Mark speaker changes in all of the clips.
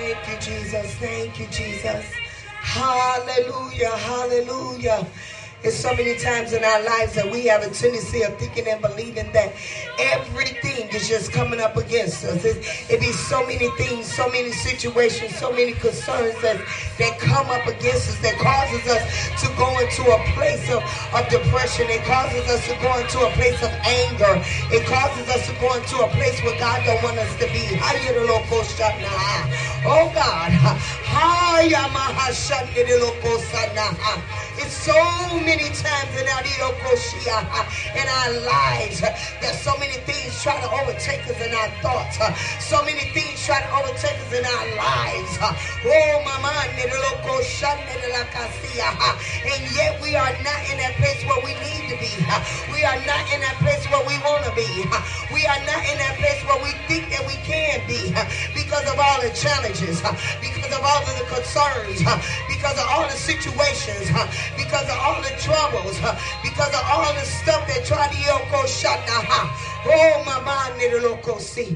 Speaker 1: Thank you, Jesus. Thank you, Jesus. Hallelujah. Hallelujah. There's so many times in our lives that we have a tendency of thinking and believing that everything is just coming up against us. It be so many things, so many situations, so many concerns that come up against us, that causes us to go into a place of depression. It causes us to go into a place of anger. It causes us to go into a place where God don't want us to be. Oh God. It's so many times in our lives that so many things try to overtake us in our thoughts. So many things try to overtake us in our lives. Oh, mama, and yet we are not in that place where we need to be. We are not in that place where we want to be. We are not in that place where we think that we can be because of all the challenges, because of all of the concerns, because of all the situations, because of all the troubles, because of all the stuff that try to yoko shana. Oh, my mind, little loco see.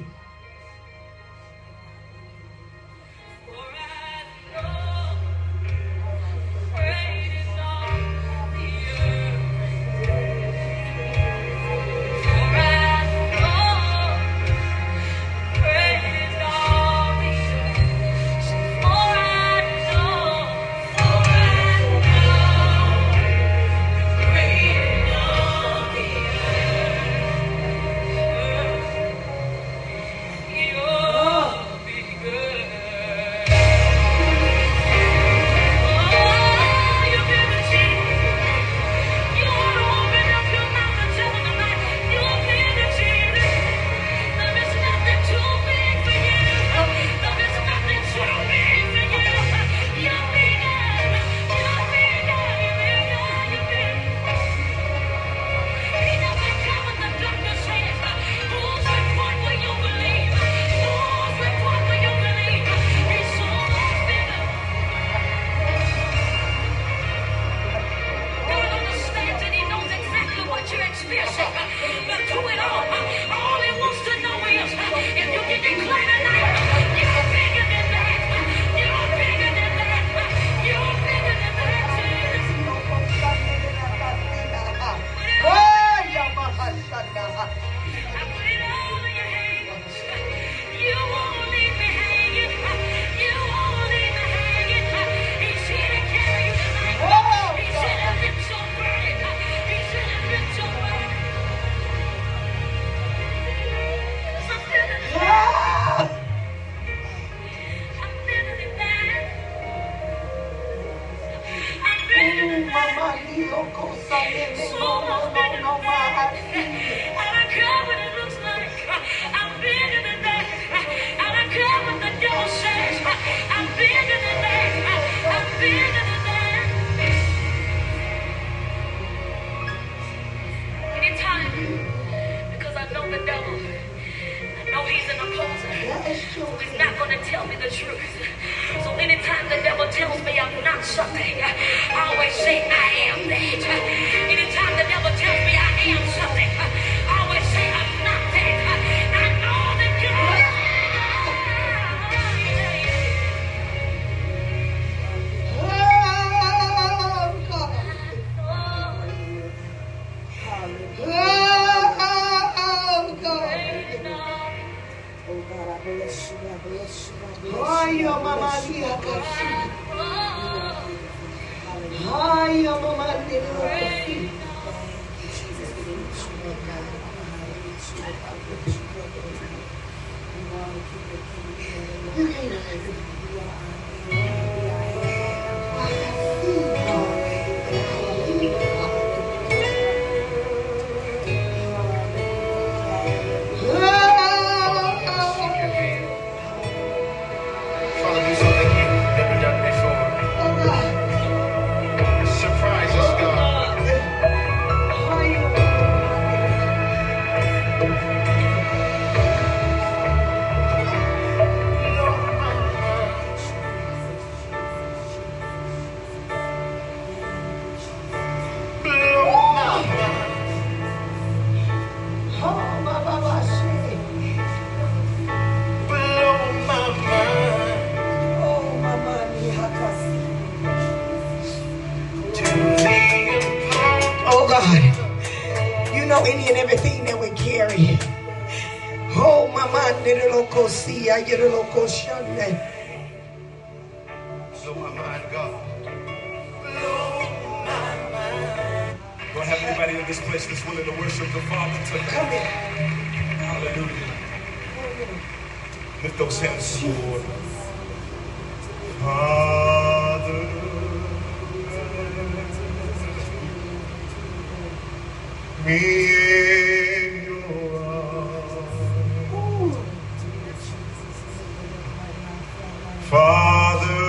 Speaker 2: Blow my mind, God. Do I have anybody in this place that's willing to worship the Father tonight?
Speaker 1: Come here.
Speaker 2: Hallelujah. Lift those hands, Lord. Father, me in your arms. Father,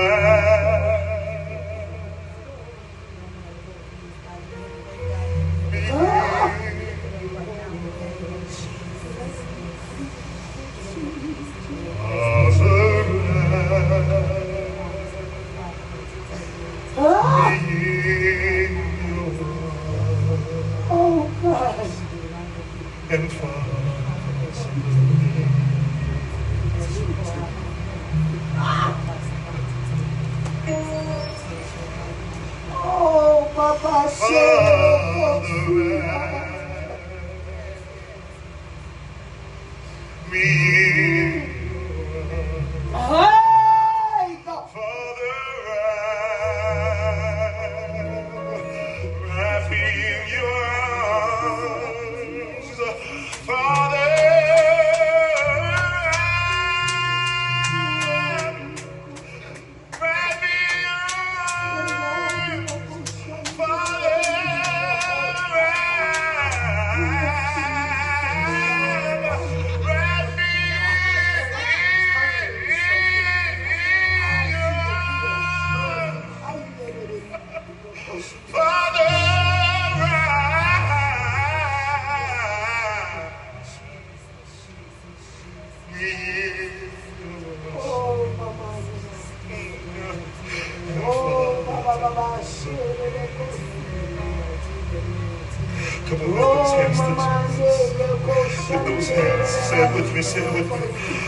Speaker 2: and
Speaker 1: Oh, Papa,
Speaker 2: come on, lift those hands to Jesus. Lift those hands. Say it with me, say it with me.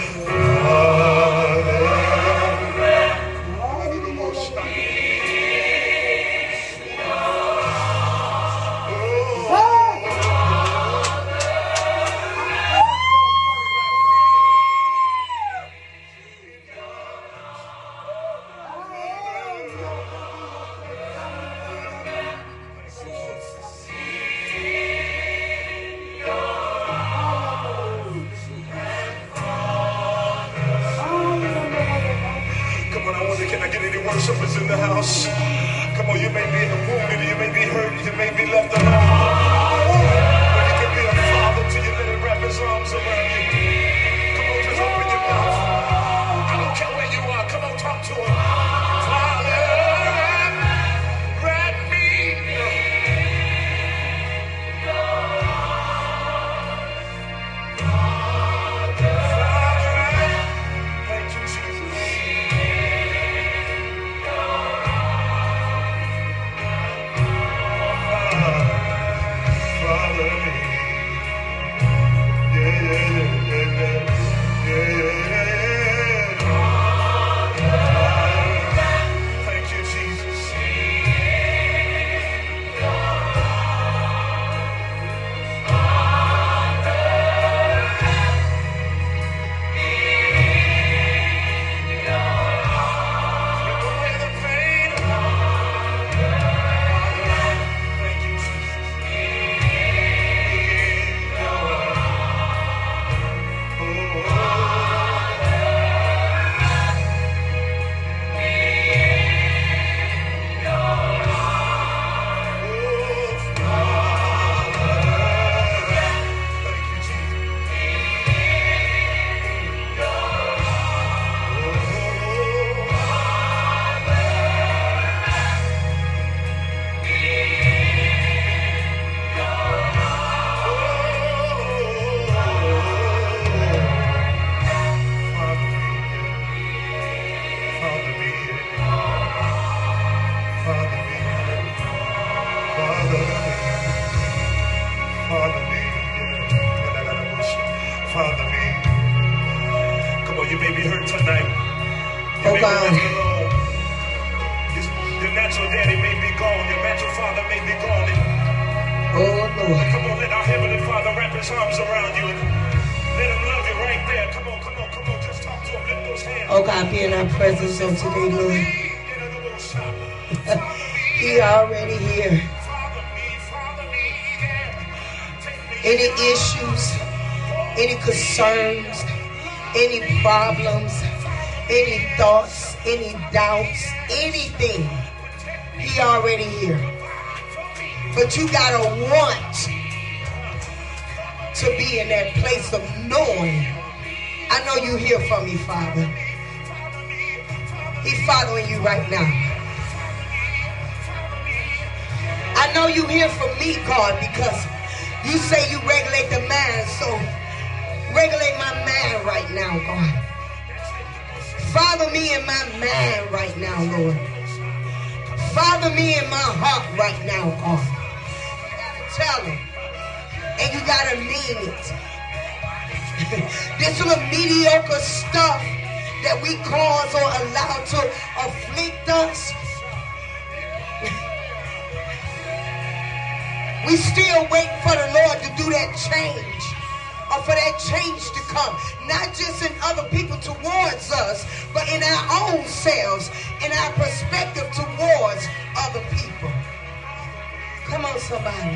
Speaker 2: Can I get any worshipers in the house? Come on, you may be wounded, you may be hurt, you may be left alone. But he can be a father to you, let him wrap his arms around you. Come on, just open your mouth. I don't care where you are, come on, talk to him. Father, wrap me. Thank you, Jesus. Father me. Come on, you may be hurt tonight. You may be left alone. Your natural daddy may be gone. Your natural father may be gone.
Speaker 1: Oh, Lord.
Speaker 2: Come on, let our Heavenly Father wrap his arms around you and
Speaker 1: Oh God, be in our presence on today, Lord. He already here. Any issues, any concerns, any problems, any thoughts, any doubts, anything, He already here. But you gotta want to be in that place of knowing. I know you hear from me, Father. He's following you right now. I know you hear from me, God, because you say you regulate the mind. So regulate my mind right now, God. Follow me in my mind right now, Lord. Follow me in my heart right now, God. You gotta tell Him. And you gotta mean it. This little mediocre stuff that we cause or allow to afflict us, we still wait for the Lord to do that change, or for that change to come, not just in other people towards us, but in our own selves, in our perspective towards other people. Come on, somebody.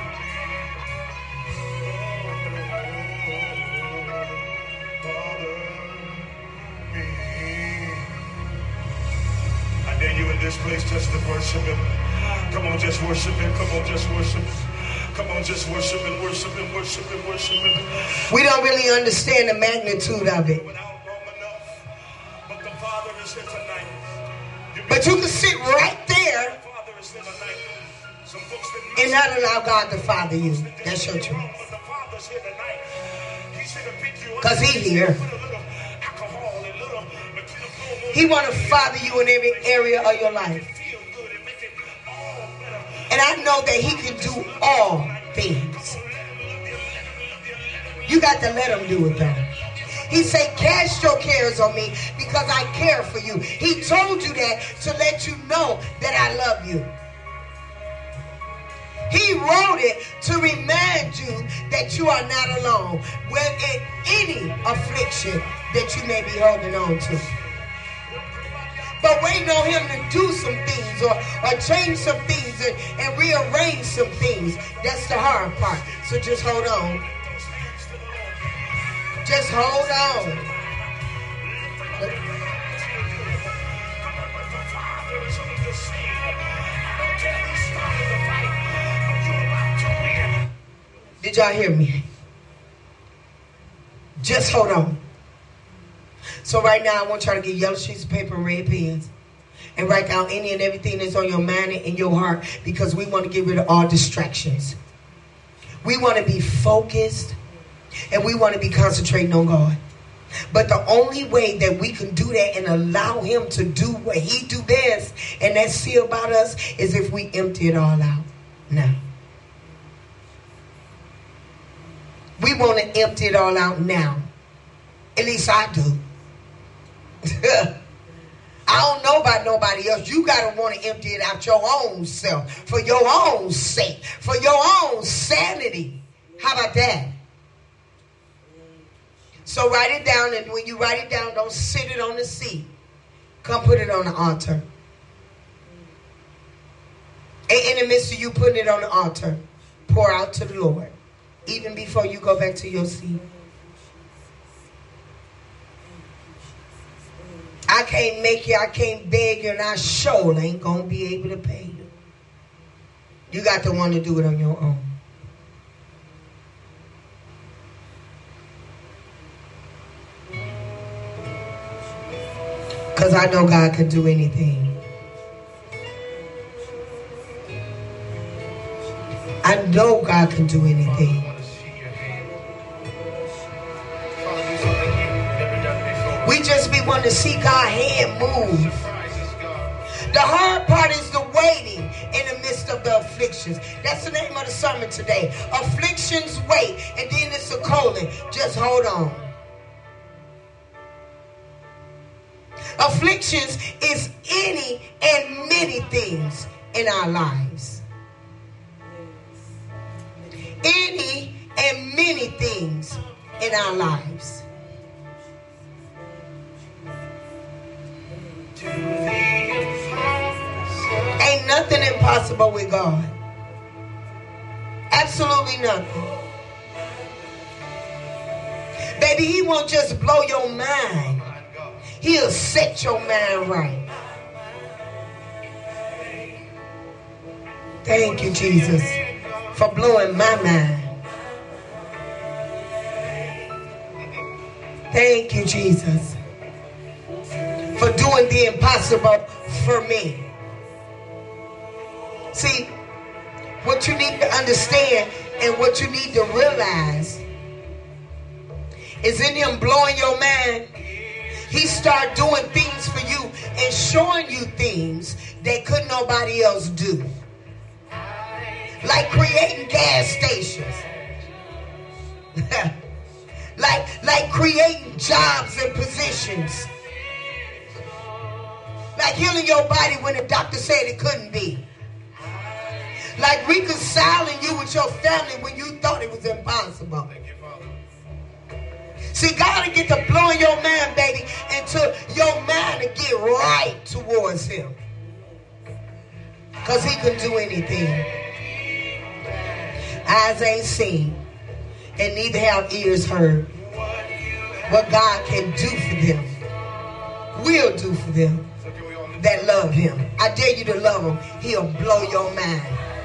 Speaker 2: This place just to worship Him. Come on, just worship Him. Come on, just worship Him. Come on, just worship Him, worship Him, worship Him, worship Him.
Speaker 1: We don't really understand the magnitude of it.
Speaker 2: But the Father is here tonight.
Speaker 1: But you can sit right there and not allow God to father you. That's your choice. Because He's here. He want to father you in every area of your life. And I know that He can do all things. You got to let Him do it though. He said, cast your cares on me because I care for you. He told you that to let you know that I love you. He wrote it to remind you that you are not alone with any affliction that you may be holding on to. But waiting on Him to do some things or change some things and rearrange some things, that's the hard part. So just hold on. Just hold on. Did y'all hear me? Just hold on. So right now, I want y'all to get yellow sheets of paper and red pens and write down any and everything that's on your mind and in your heart, because we want to get rid of all distractions. We want to be focused and we want to be concentrating on God. But the only way that we can do that and allow Him to do what He do best, and that's see about us, is if we empty it all out now. We want to empty it all out now. At least I do. I don't know about nobody else. You got to want to empty it out your own self, for your own sake, for your own sanity. How about that? So write it down, and when you write it down, don't sit it on the seat. Come put it on the altar. And in the midst of you putting it on the altar, pour out to the Lord, even before you go back to your seat. I can't make you, I can't beg you, and I sure ain't going to be able to pay you. You got to want to do it on your own. Because I know God can do anything. I know God can do anything. We just be wanting to see God's hand move. The hard part is the waiting in the midst of the afflictions. That's the name of the sermon today. Afflictions wait. And then it's a colon. Just hold on. Afflictions is any and many things in our lives. Any and many things in our lives. nothing impossible with God. Absolutely nothing. Baby, he won't just blow your mind. He'll set your mind right. Thank you, Jesus, for blowing my mind. Thank you, Jesus, for doing the impossible for me. See, what you need to understand and what you need to realize is in him blowing your mind, he start doing things for you and showing you things that could nobody else do. Like creating gas stations. like creating jobs and positions. Like healing your body when the doctor said it couldn't be. Like reconciling you with your family when you thought it was impossible. See, God will get to blowing your mind, baby, until your mind to get right towards him. Because he can do anything. Eyes ain't seen, and neither have ears heard what God can do for them, will do for them that love him. I dare you to love him. He'll blow your mind.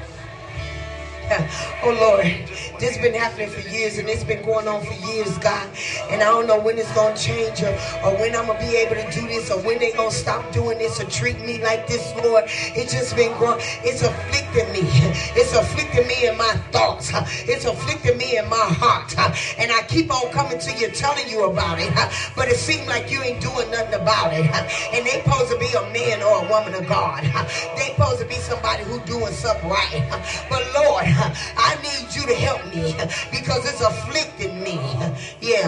Speaker 1: Oh Lord, this has been happening for years, and it's been going on for years, God, and I don't know when it's going to change, or when I'm going to be able to do this, or when they're going to stop doing this or treat me like this, Lord. It's just been growing. It's afflicting me. It's afflicting me in my thoughts. It's afflicting me in my heart, and I keep on coming to you telling you about it, but it seems like you ain't doing nothing about it, and they supposed to be a man or a woman of God. They supposed to be somebody who doing something right, but Lord, I need you to help me because it's afflicting me. Yeah.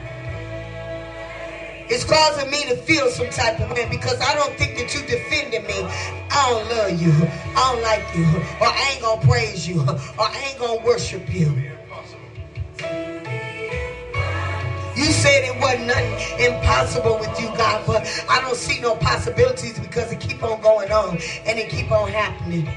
Speaker 1: It's causing me to feel some type of way because I don't think that you're defending me. I don't love you. I don't like you. Or I ain't going to praise you. Or I ain't going to worship you. You said it wasn't nothing impossible with you, God, but I don't see no possibilities because it keep on going on and it keep on happening.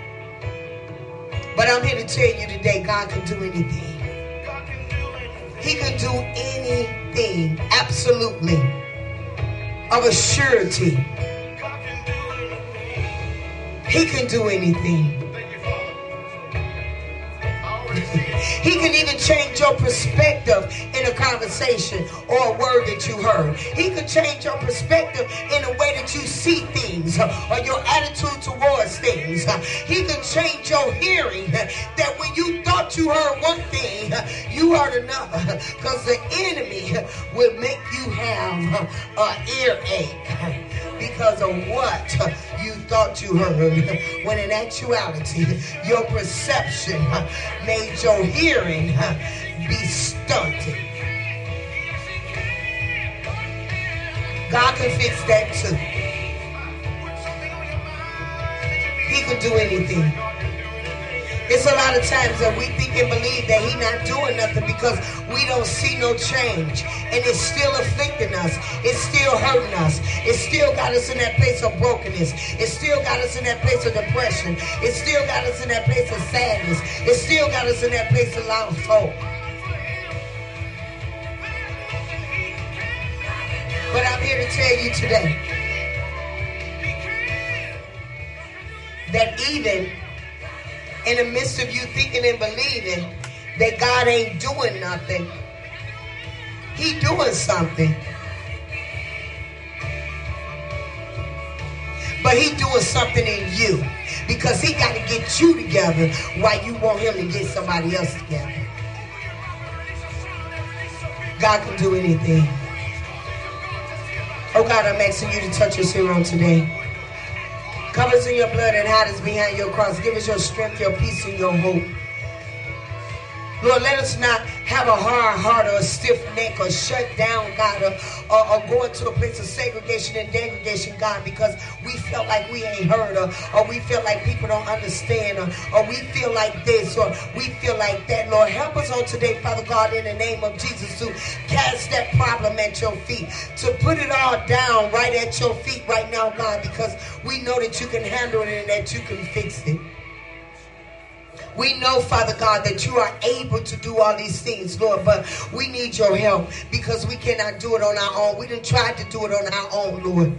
Speaker 1: But I'm here to tell you today, God can do anything. He can do anything, absolutely, of a surety. He can do anything. He can even change your perspective in a conversation or a word that you heard. He can change your perspective in a way that you see things or your attitude towards things. He can change your hearing, that when you thought you heard one thing, you heard another, because the enemy will make you have an earache because of what you thought you heard, when in actuality your perception made your hearing be stunted. God can fix that too. He can do anything. It's a lot of times that we think and believe that he's not doing nothing because we don't see no change. And it's still afflicting us. It's still hurting us. It's still got us in that place of brokenness. It's still got us in that place of depression. It's still got us in that place of sadness. It's still got us in that place of lost hope. But I'm here to tell you today that even in the midst of you thinking and believing that God ain't doing nothing, he doing something. But he doing something in you because he got to get you together while you want him to get somebody else together. God can do anything. Oh God, I'm asking you to touch us here on today. Cover us in your blood and hide us behind your cross. Give us your strength, your peace, and your hope. Lord, let us not have a hard heart or a stiff neck or shut down, God, going to a place of segregation and degradation, God, because we felt like we ain't heard, or we feel like people don't understand, or we feel like this, or we feel like that. Lord, help us on today, Father God, in the name of Jesus, to cast that problem at your feet, to put it all down right at your feet right now, God, because we know that you can handle it and that you can fix it. We know, Father God, that you are able to do all these things, Lord, but we need your help because we cannot do it on our own. We didn't try to do it on our own, Lord.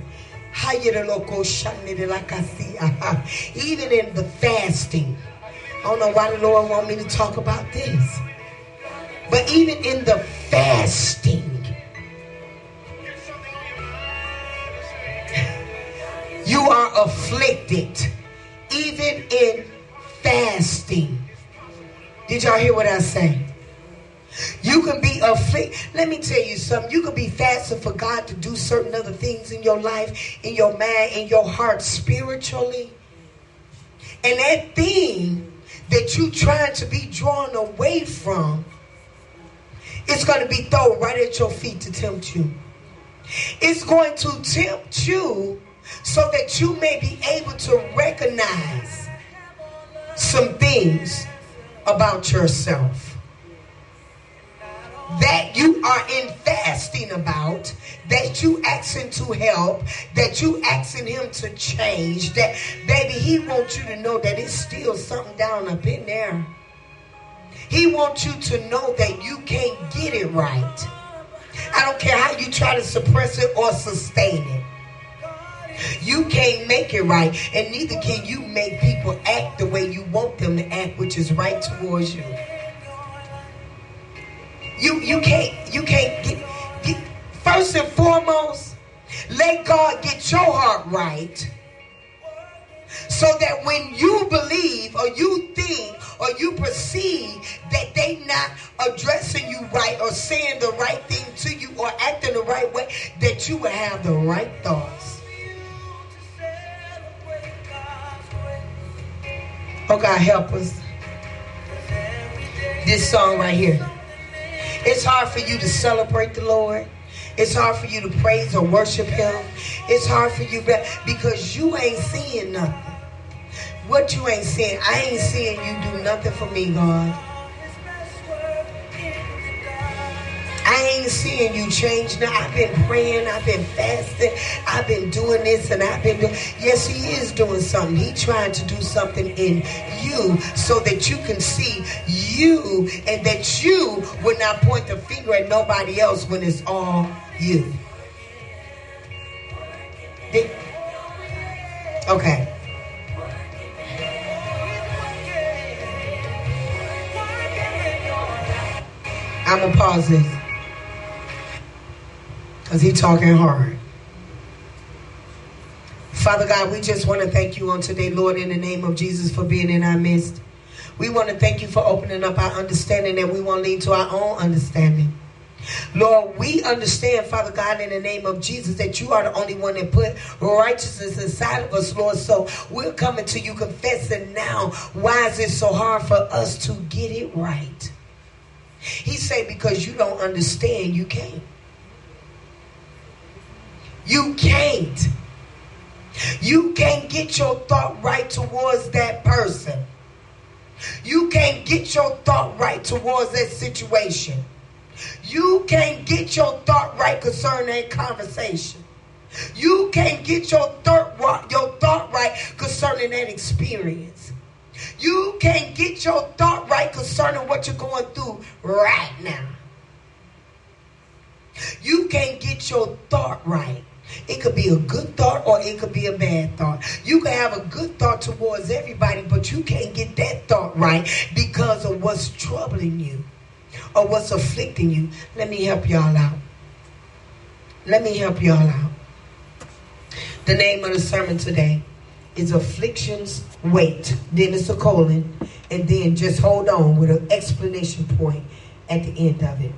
Speaker 1: Even in the fasting, I don't know why the Lord want me to talk about this, but even in the fasting, you are afflicted. Even in fasting. Did y'all hear what I say? You can be afflicted. Let me tell you something. You can be fasting for God to do certain other things in your life, in your mind, in your heart, spiritually. And that thing that you trying to be drawn away from, it's going to be thrown right at your feet to tempt you. It's going to tempt you so that you may be able to recognize some things about yourself that you are in fasting about, that you asking to help, that you asking him to change, that baby, he wants you to know that it's still something down up in there. He wants you to know that you can't get it right. I don't care how you try to suppress it or sustain it. You can't make it right, and neither can you make people act the way you want them to act, which is right towards you. You can't get first and foremost, let God get your heart right, so that when you believe or you think or you perceive that they not addressing you right or saying the right thing to you or acting the right way, that you will have the right thoughts. Oh, God, help us. This song right here. It's hard for you to celebrate the Lord. It's hard for you to praise or worship him. It's hard for you because you ain't seeing nothing. What you ain't seeing? I ain't seeing you do nothing for me, God. I ain't seeing you change. Now, I've been praying, I've been fasting, I've been doing this, and I've been doing... Yes, he is doing something. He's trying to do something in you so that you can see you and that you will not point the finger at nobody else when it's all you. Okay. I'm going to pause this. Because he's talking hard. Father God, we just want to thank you on today, Lord, in the name of Jesus, for being in our midst. We want to thank you for opening up our understanding, and we won't lead to our own understanding. Lord, we understand, Father God, in the name of Jesus, that you are the only one that put righteousness inside of us, Lord. So we're coming to you confessing now, why is it so hard for us to get it right? He said, because you don't understand, you can't. You can't. You can't get your thought right towards that person. You can't get your thought right towards that situation. You can't get your thought right concerning that conversation. You can't get your thought right concerning that experience. You can't get your thought right concerning what you're going through right now. You can't get your thought right. It could be a good thought or it could be a bad thought. You can have a good thought towards everybody, but you can't get that thought right because of what's troubling you or what's afflicting you. Let me help y'all out. Let me help y'all out. The name of the sermon today is Afflictions Wait. Then it's a colon. And then just hold on with an explanation point at the end of it.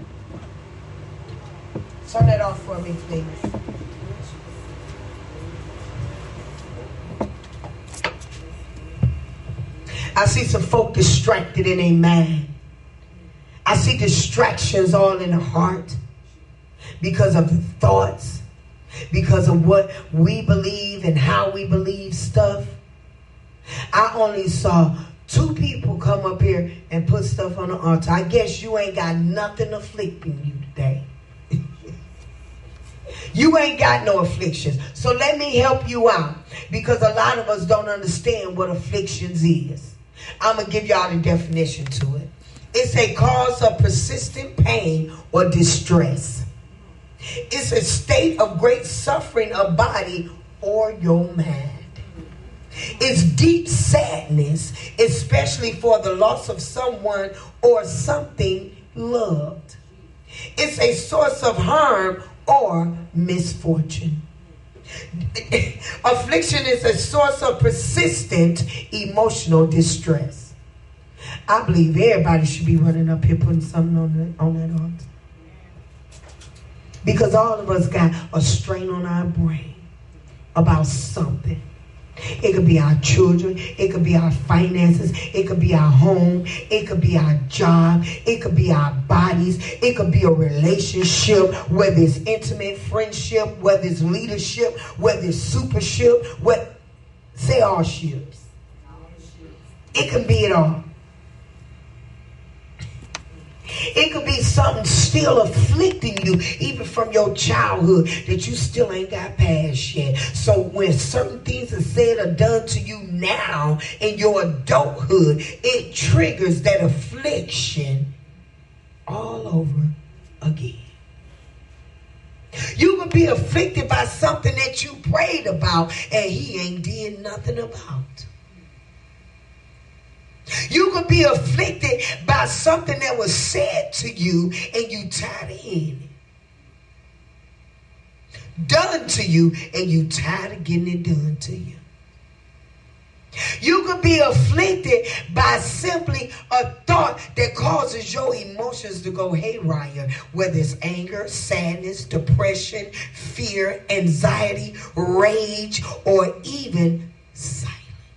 Speaker 1: Turn that off for me, please. I see some folk distracted in their mind. I see distractions all in the heart. because of thoughts, because of what we believe and how we believe stuff. I only saw 2 people come up here and put stuff on the altar. I guess you ain't got nothing afflicting you today. You ain't got no afflictions. So let me help you out, because a lot of us don't understand what afflictions is. I'm going to give y'all the definition to it. It's a cause of persistent pain or distress. It's a state of great suffering of body or your mind. It's deep sadness, especially for the loss of someone or something loved. It's a source of harm or misfortune. Affliction is a source of persistent emotional distress. I believe everybody should be running up here putting something on that altar. Because all of us got a strain on our brain about something. It could be our children. It could be our finances. It could be our home. It could be our job. It could be our bodies. It could be a relationship, whether it's intimate friendship, whether it's leadership, whether it's supership, say all ships. It can be it all. It could be something still afflicting you, even from your childhood, that you still ain't got past yet. So when certain things are said or done to you now in your adulthood, it triggers that affliction all over again. You could be afflicted by something that you prayed about and he ain't did nothing about. You could be afflicted by something that was said to you and you tired of hearing it. Done to you and you tired of getting it done to you. You could be afflicted by simply a thought that causes your emotions to go haywire, whether it's anger, sadness, depression, fear, anxiety, rage, or even silence.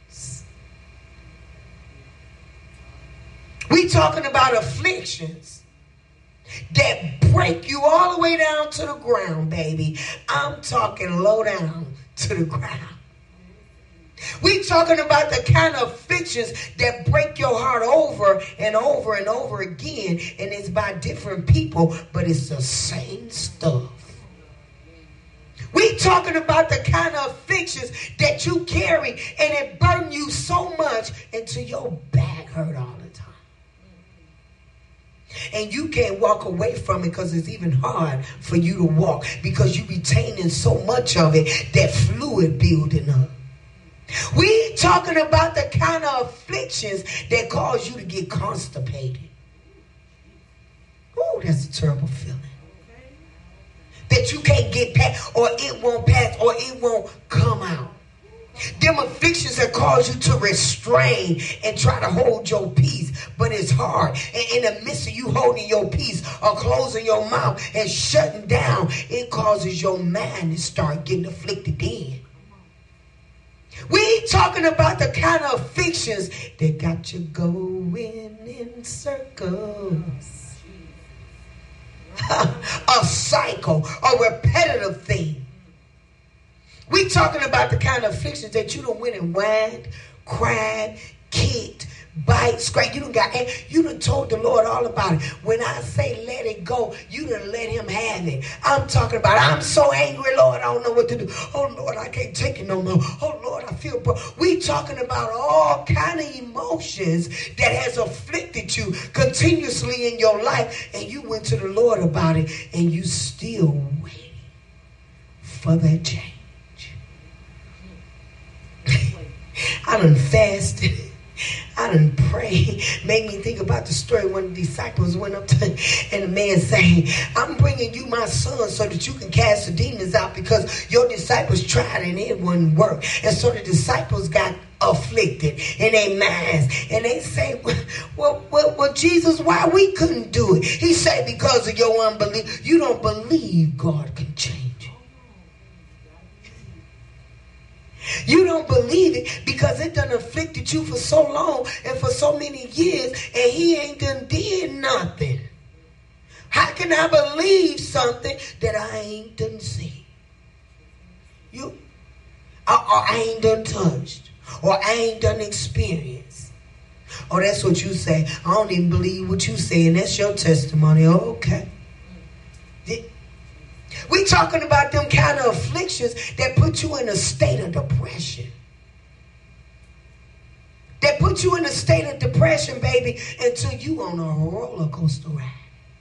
Speaker 1: We talking about afflictions that break you all the way down to the ground, baby. I'm talking low down to the ground. We talking about the kind of afflictions that break your heart over and over and over again, and it's by different people, but it's the same stuff. We talking about the kind of afflictions that you carry, and it burden you so much until your back hurt all the time. And you can't walk away from it because it's even hard for you to walk, because you retaining so much of it, that fluid building up. We talking about the kind of afflictions that cause you to get constipated. Oh, that's a terrible feeling. That you can't get past, or it won't pass, or it won't come out. Them afflictions that cause you to restrain and try to hold your peace, but it's hard. And in the midst of you holding your peace or closing your mouth and shutting down, it causes your mind to start getting afflicted in. We talking about the kind of afflictions that got you going in circles. A cycle, a repetitive thing. We talking about the kind of afflictions that you done went and whined, cried, kicked, bite, scratch. You done told the Lord all about it. When I say let it go, you done let him have it. I'm talking about, I'm so angry, Lord, I don't know what to do. Oh, Lord, I can't take it no more. Oh, Lord, I feel broke. We talking about all kind of emotions that has afflicted you continuously in your life, and you went to the Lord about it, and you still waiting for that change. I done fasted. I done prayed. Made me think about the story when the disciples went up to, and the man saying, I'm bringing you my son so that you can cast the demons out, because your disciples tried and it wouldn't work. And so the disciples got afflicted in their minds. And they say, well, Jesus, why we couldn't do it? He said, because of your unbelief. You don't believe God can change. You don't believe it because it done afflicted you for so long and for so many years, and he ain't done did nothing. How can I believe something that I ain't done seen? Or I ain't done touched. Or I ain't done experienced. Oh, that's what you say. I don't even believe what you say, and that's your testimony. Oh, okay. We talking about them kind of afflictions that put you in a state of depression. That put you in a state of depression, baby, until you on a roller coaster ride.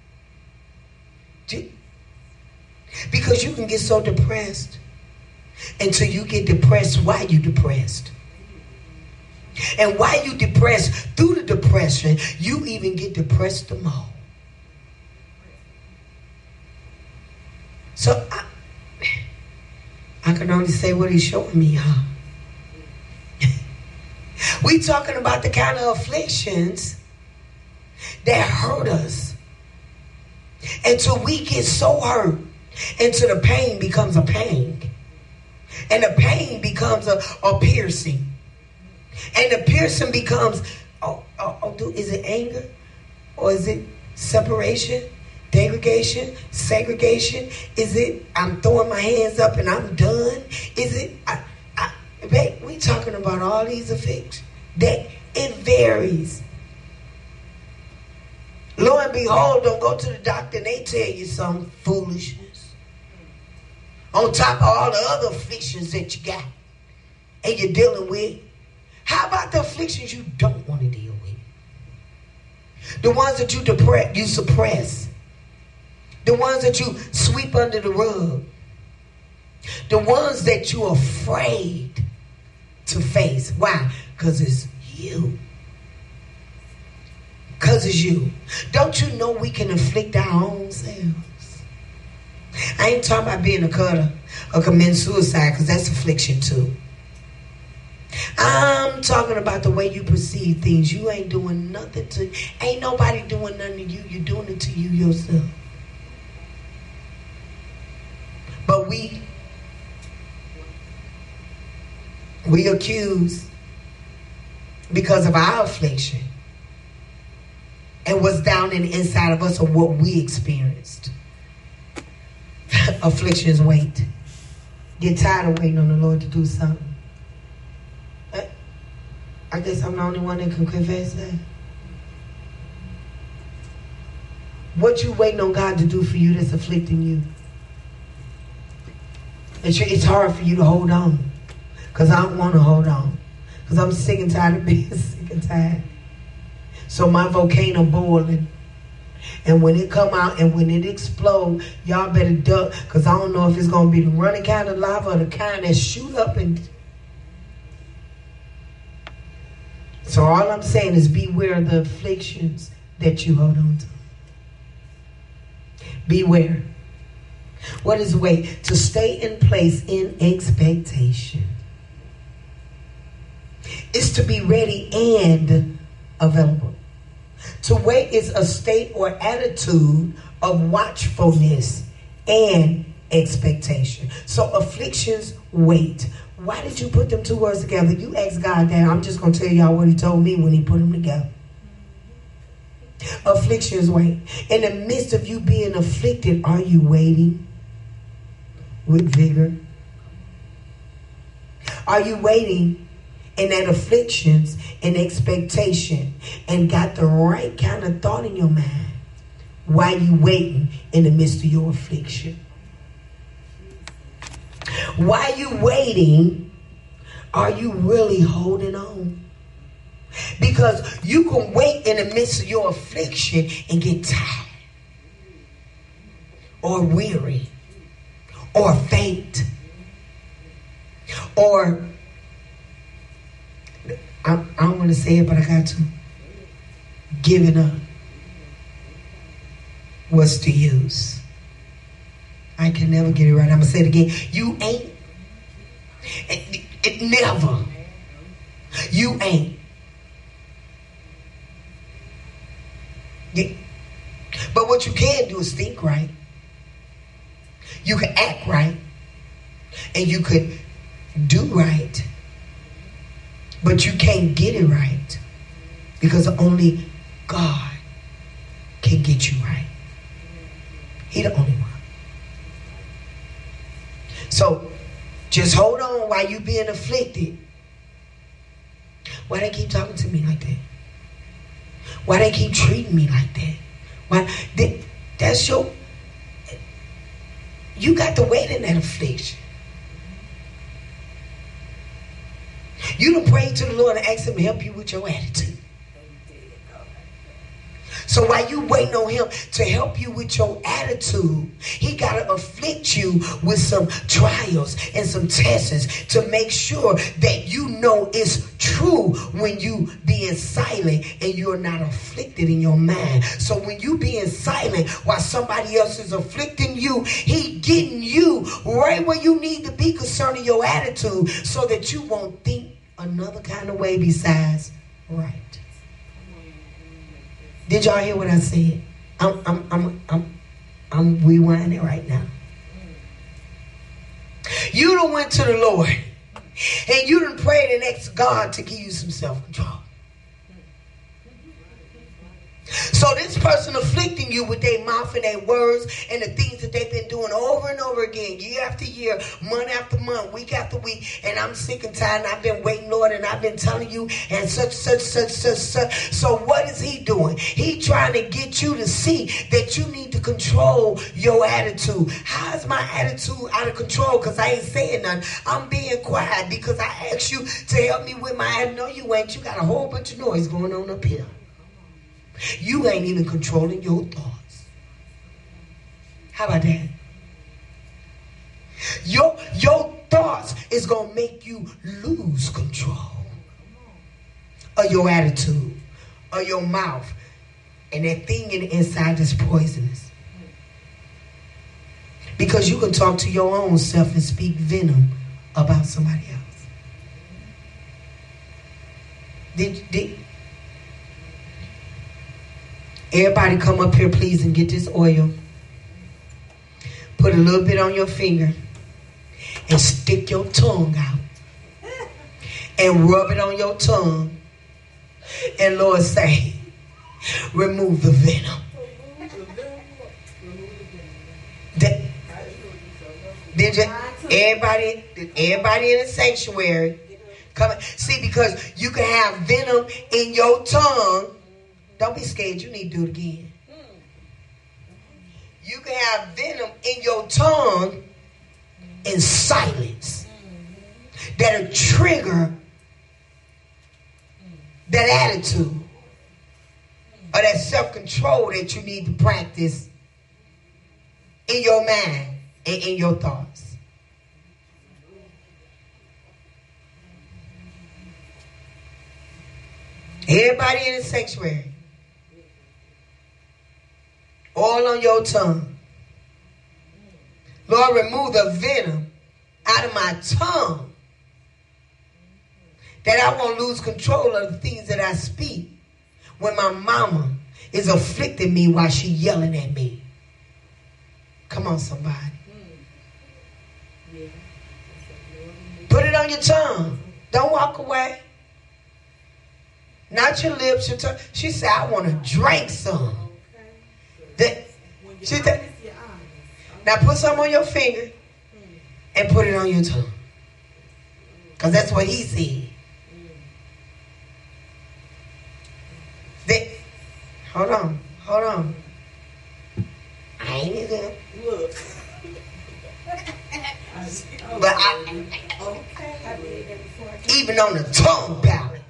Speaker 1: Because you can get so depressed until you get depressed while you depressed. And while you depressed, through the depression, you even get depressed the more. So I can only say what he's showing me, huh? We talking about the kind of afflictions that hurt us until we get so hurt, until the pain becomes a pain. And the pain becomes a piercing. And the piercing becomes, is it anger? Or is it separation? Degradation? Segregation? Is it I'm throwing my hands up and I'm done? Is it, babe, we talking about all these effects. That it varies. Lo and behold, don't go to the doctor and they tell you some foolishness. On top of all the other afflictions that you got and you're dealing with. How about the afflictions you don't want to deal with? The ones that you suppress. The ones that you sweep under the rug. The ones that you're afraid to face. Why? Because it's you. Because it's you. Don't you know we can inflict our own selves? I ain't talking about being a cutter or committing suicide, because that's affliction too. I'm talking about the way you perceive things. You ain't doing nothing to, ain't nobody doing nothing to you. You're doing it to you yourself. But we accuse because of our affliction and what's down in the inside of us, or what we experienced. Afflictions wait. Get tired of waiting on the Lord to do something. I guess I'm the only one that can confess that. What you waiting on God to do for you that's afflicting you? It's hard for you to hold on. Because I don't want to hold on. Because I'm sick and tired of being sick and tired. So my volcano boiling. And when it come out and when it explode, y'all better duck. Because I don't know if it's going to be the running kind of lava or the kind that shoot up and... So all I'm saying is beware of the afflictions that you hold on to. Beware. What is wait? To stay in place in expectation. It's to be ready and available. To wait is a state or attitude of watchfulness and expectation. So afflictions wait. Why did you put them two words together? You ask God that. I'm just going to tell y'all what he told me when he put them together. Afflictions wait. In the midst of you being afflicted, are you waiting with vigor? Are you waiting in that afflictions and expectation and got the right kind of thought in your mind while you waiting in the midst of your affliction? While you waiting, are you really holding on? Because you can wait in the midst of your affliction and get tired or weary or faint or I don't want to say it, but I got to. Giving up. What's the use? I can never get it right. I'm going to say it again. You ain't. It never. You ain't. Yeah. But what you can do is think right. You can act right. And you could do right. But you can't get it right. Because only God can get you right. He the only one. So just hold on while you being afflicted. Why they keep talking to me like that? Why they keep treating me like that? Why that's your, you got to wait in that affliction. You done pray to the Lord and ask him to help you with your attitude. So while you waiting on him to help you with your attitude, he got to afflict you with some trials and some tests to make sure that you know it's true when you being silent and you're not afflicted in your mind. So when you being silent while somebody else is afflicting you, he getting you right where you need to be concerning your attitude so that you won't think another kind of way besides right. Did y'all hear what I said? I'm rewinding right now. You done went to the Lord and you done prayed and asked God to give you some self-control. So this person afflicting you with their mouth and their words and the things that they've been doing over and over again, year after year, month after month, week after week, and I'm sick and tired and I've been waiting, Lord, and I've been telling you and such. So what is he doing? He trying to get you to see that you need to control your attitude. How is my attitude out of control? Because I ain't saying nothing. I'm being quiet because I asked you to help me with my attitude. No, you ain't. You got a whole bunch of noise going on up here. You ain't even controlling your thoughts. How about that? Your thoughts is going to make you lose control of your attitude, of your mouth. And that thing in the inside is poisonous. Because you can talk to your own self and speak venom about somebody else. Everybody come up here, please, and get this oil. Put a little bit on your finger and stick your tongue out and rub it on your tongue. And Lord say, remove the venom. Did you? Everybody in the sanctuary, come. See, because you can have venom in your tongue. Don't be scared. You need to do it again. You can have venom in your tongue in silence that'll trigger that attitude or that self-control that you need to practice in your mind and in your thoughts. Everybody in the sanctuary. All on your tongue. Lord, remove the venom out of my tongue that I won't lose control of the things that I speak when my mama is afflicting me while she yelling at me. Come on, somebody. Put it on your tongue. Don't walk away. Not your lips, your tongue. She said, I want to drink some. Now put some on your finger and put it on your tongue. Because that's what he said. Hold on. I ain't even. Look. But even on the tongue palate.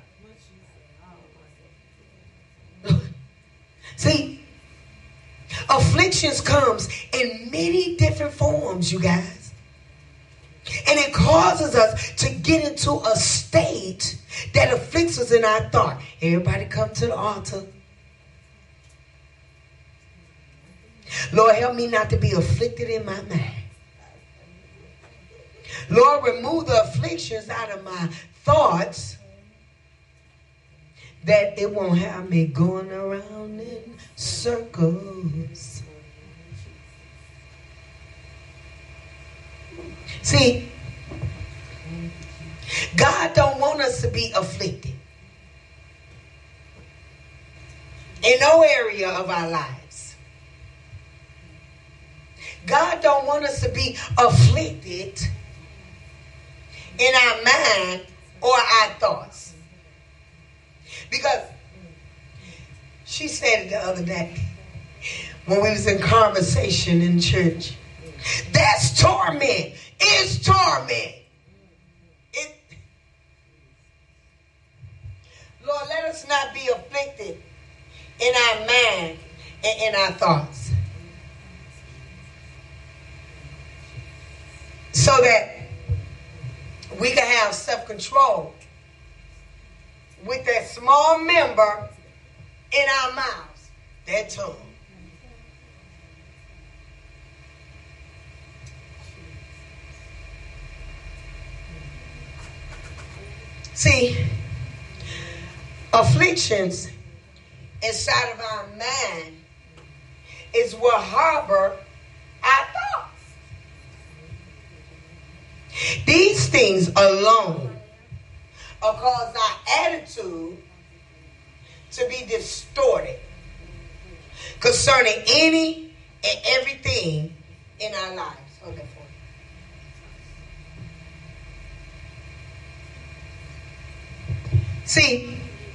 Speaker 1: See, afflictions comes in many different forms, you guys. And it causes us to get into a state that afflicts us in our thought. Everybody come to the altar. Lord, help me not to be afflicted in my mind. Lord, remove the afflictions out of my thoughts that it won't have me going around in circles. See, God don't want us to be afflicted in no area of our lives. God don't want us to be afflicted in our mind or our thoughts. Because she said it the other day when we was in conversation in church. That's torment. It's torment. Lord, let us not be afflicted in our mind and in our thoughts. So that we can have self-control with that small member in our mouths, that tongue. See, afflictions inside of our mind is what harbor our thoughts. These things alone will cause our attitude to be distorted concerning any and everything in our lives. Hold that for me. See,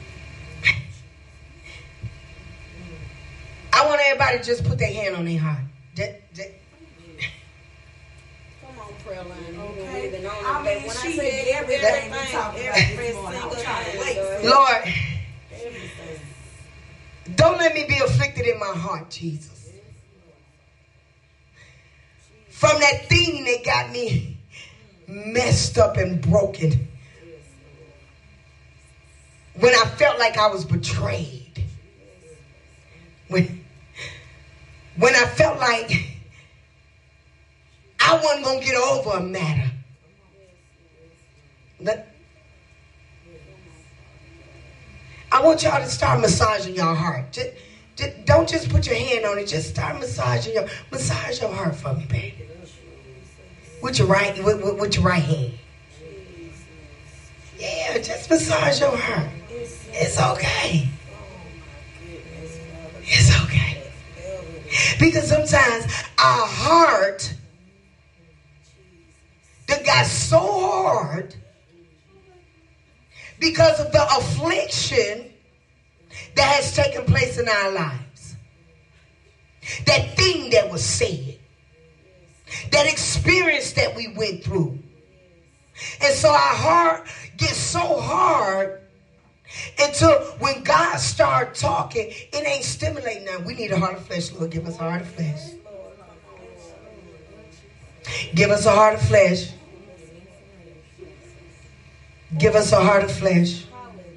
Speaker 1: I want everybody to just put their hand on their heart.
Speaker 3: Come on, prayer line.
Speaker 4: Okay.
Speaker 3: I mean, when I say everything, we talk about every single thing.
Speaker 1: Lord, don't let me be afflicted in my heart, Jesus. From that thing that got me messed up and broken. When I felt like I was betrayed. When I felt like I wasn't going to get over a matter. I want y'all to start massaging your heart. Don't just put your hand on it. Just start massage your heart for me, baby. With your right hand. Yeah, just massage your heart. It's okay. It's okay. Because sometimes our heart that got so hard because of the affliction that has taken place in our lives. That thing that was said. That experience that we went through. And so our heart gets so hard until when God starts talking, it ain't stimulating now. We need a heart of flesh. Lord, give us a heart of flesh. Give us a heart of flesh. Give us a heart of flesh.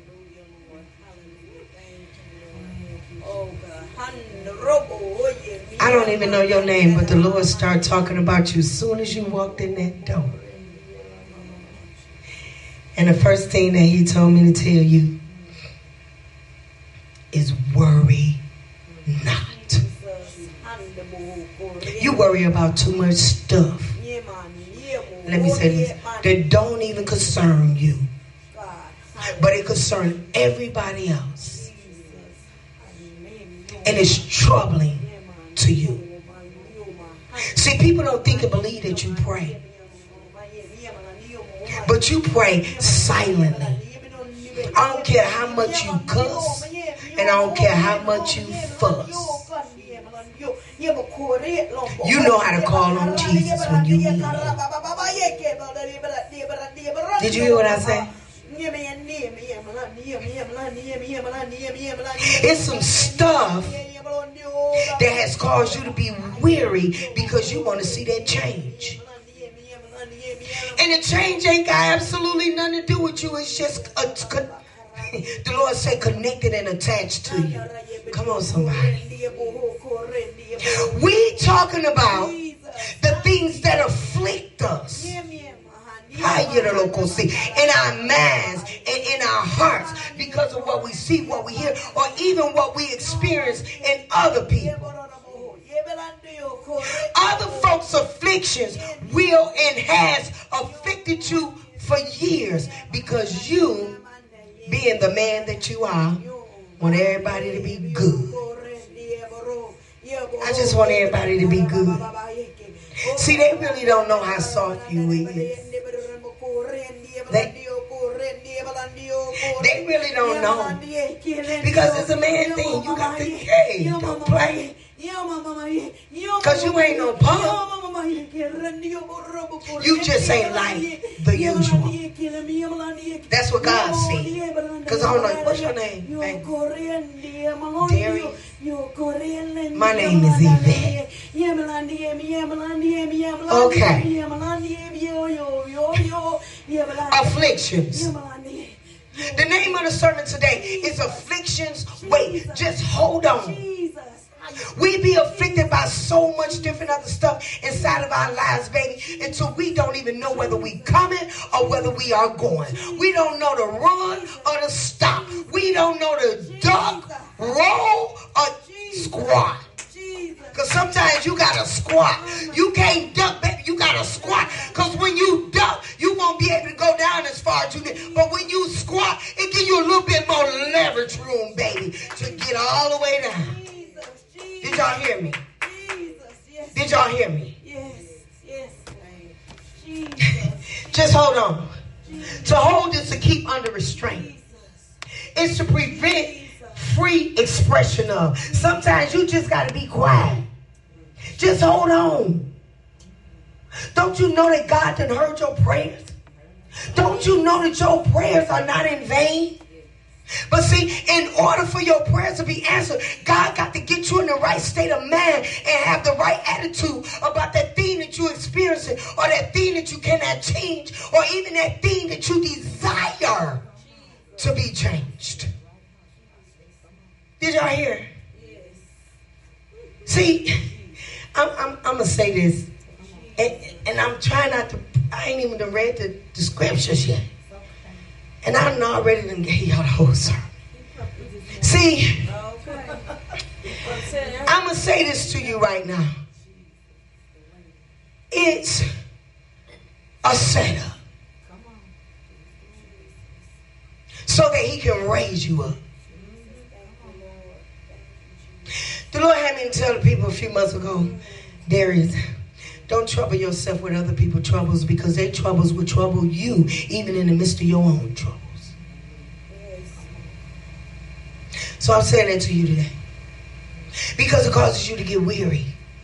Speaker 1: I don't even know your name, but the Lord started talking about you as soon as you walked in that door. And the first thing that he told me to tell you is worry not. You worry about too much stuff. Let me say this. That don't even concern you. But it concerns everybody else. And it's troubling to you. See, people don't think and believe that you pray. But you pray silently. I don't care how much you cuss. And I don't care how much you fuss. You know how to call on Jesus when you need him. Did you hear what I said? It's some stuff that has caused you to be weary because you want to see that change. And the change ain't got absolutely nothing to do with you. It's just, the Lord said, connected and attached to you. Come on, somebody. We talking about the things that afflict us. In our minds and in our hearts because of what we see, what we hear, or even what we experience in other people. Other folks' afflictions will and has afflicted you for years because you, being the man that you are, want everybody to be good. I just want everybody to be good. See, they really don't know how soft you is. They really don't know. Because it's a man thing. You got to, hey, don't play. Because you ain't no punk. You just ain't like the usual. That's what God said. Because I don't know, what's your name? Derry? My name is Yvette. Okay. Afflictions. The name of the sermon today is Afflictions. Wait, just hold on. We be afflicted by so much different other stuff inside of our lives, baby, until we don't even know whether we coming or whether we are going. We don't know to run or to stop. We don't know to duck, roll, or squat. Because sometimes you got to squat. You can't duck, baby. You got to squat. Because when you duck, you won't be able to go down as far as you need. But when you squat, it gives you a little bit more leverage room, baby, to get all the way down. Did y'all hear me? Did y'all hear me? Just hold on. To hold is to keep under restraint. It's to prevent free expression of. Sometimes you just got to be quiet. Just hold on. Don't you know that God done heard your prayers? Don't you know that your prayers are not in vain? But see, in order for your prayers to be answered, God got to get you in the right state of mind and have the right attitude about that thing that you're experiencing, or that thing that you cannot change, or even that thing that you desire to be changed. Did y'all hear? See, I'm going to say this, and I'm trying not to, I ain't even read the scriptures yet. And I done already done gave y'all the whole sermon. See, I'm going to say this to you right now. It's a setup. So that he can raise you up. The Lord had me to tell the people a few months ago, Darius, don't trouble yourself with other people's troubles, because their troubles will trouble you even in the midst of your own troubles. So I'm saying that to you today, because it causes you to get weary.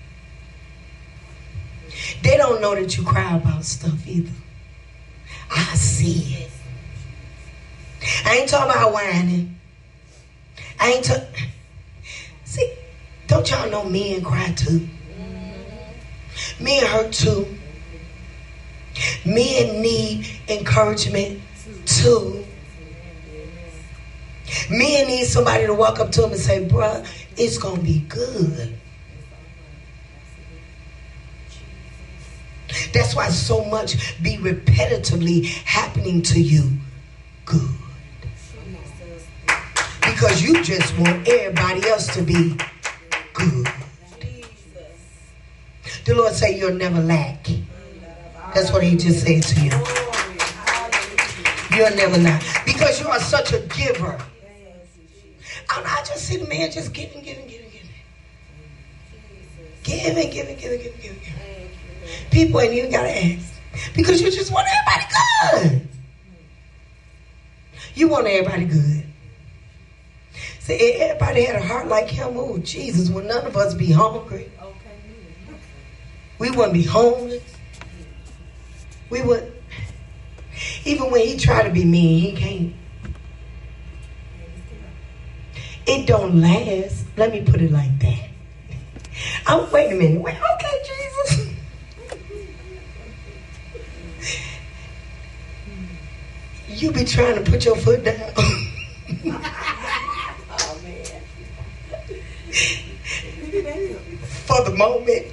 Speaker 1: They don't know that you cry about stuff either. I see it. I ain't talking about whining. I ain't talking. See, don't y'all know men cry too? Men hurt too. Men need encouragement too. Men need somebody to walk up to them and say, bruh, it's going to be good. That's why so much be repetitively happening to you good. Because you just want everybody else to be good. The Lord say you'll never lack. That's what he just said to you. You'll never lack. Because you are such a giver. And I just see the man just giving. Giving. People ain't even got to ask. Because you just want everybody good. You want everybody good. See, if everybody had a heart like him, oh, Jesus, would none of us be hungry? We wouldn't be homeless. We would. Even when he tried to be mean, he can't. It don't last. Let me put it like that. Wait a minute. Okay, Jesus. You be trying to put your foot down. Oh, man. For the moment.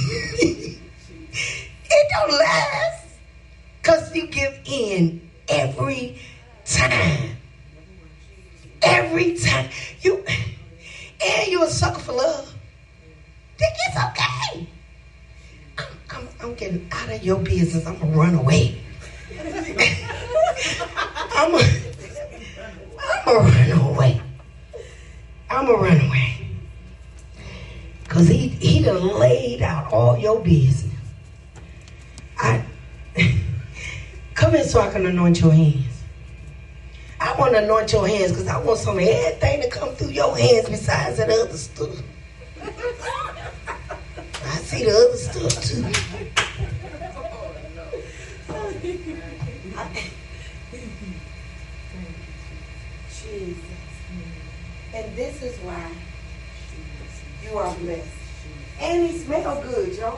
Speaker 1: It don't last. Because you give in every time. Every time. You a sucker for love. Think it's okay. I'm getting out of your business. I'm going to run away. I'm going to run away. I'm going to run away. Because he done laid out all your business. Come in so I can anoint your hands. I want to anoint your hands because I want some of everything to come through your hands besides that other stuff. I see the other stuff too. Jesus. And this is why you are blessed. And he smells good, y'all.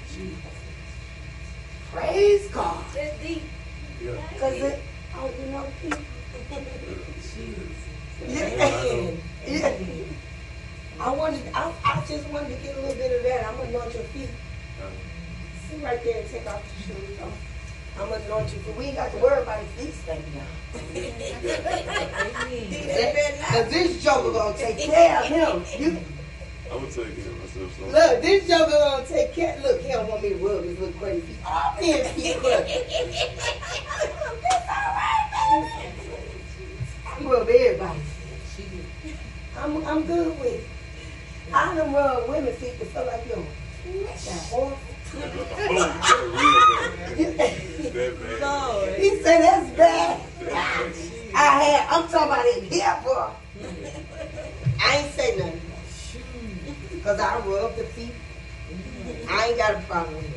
Speaker 1: Praise God.
Speaker 3: That's deep.
Speaker 1: Because it, oh, you know, people. Yeah. I just wanted to get a little bit of that. I'm going to anoint your feet. Sit right there and take off your shoes. I'm going to anoint your feet. We ain't got to worry about his feet stinking out. Because this joker going to take care of him.
Speaker 2: I'm going to take care of myself. So.
Speaker 1: Look, this joker going to take care. Look, he don't want me to rub his little crazy feet. All men's feet rub. That's all right, baby. I rub everybody. I'm good with it. I done rub women's feet that feel like yours. That's horrible. He said that's bad. I'm talking about it here, bro. I ain't say nothing. Because I rub the feet. I ain't got a problem with it.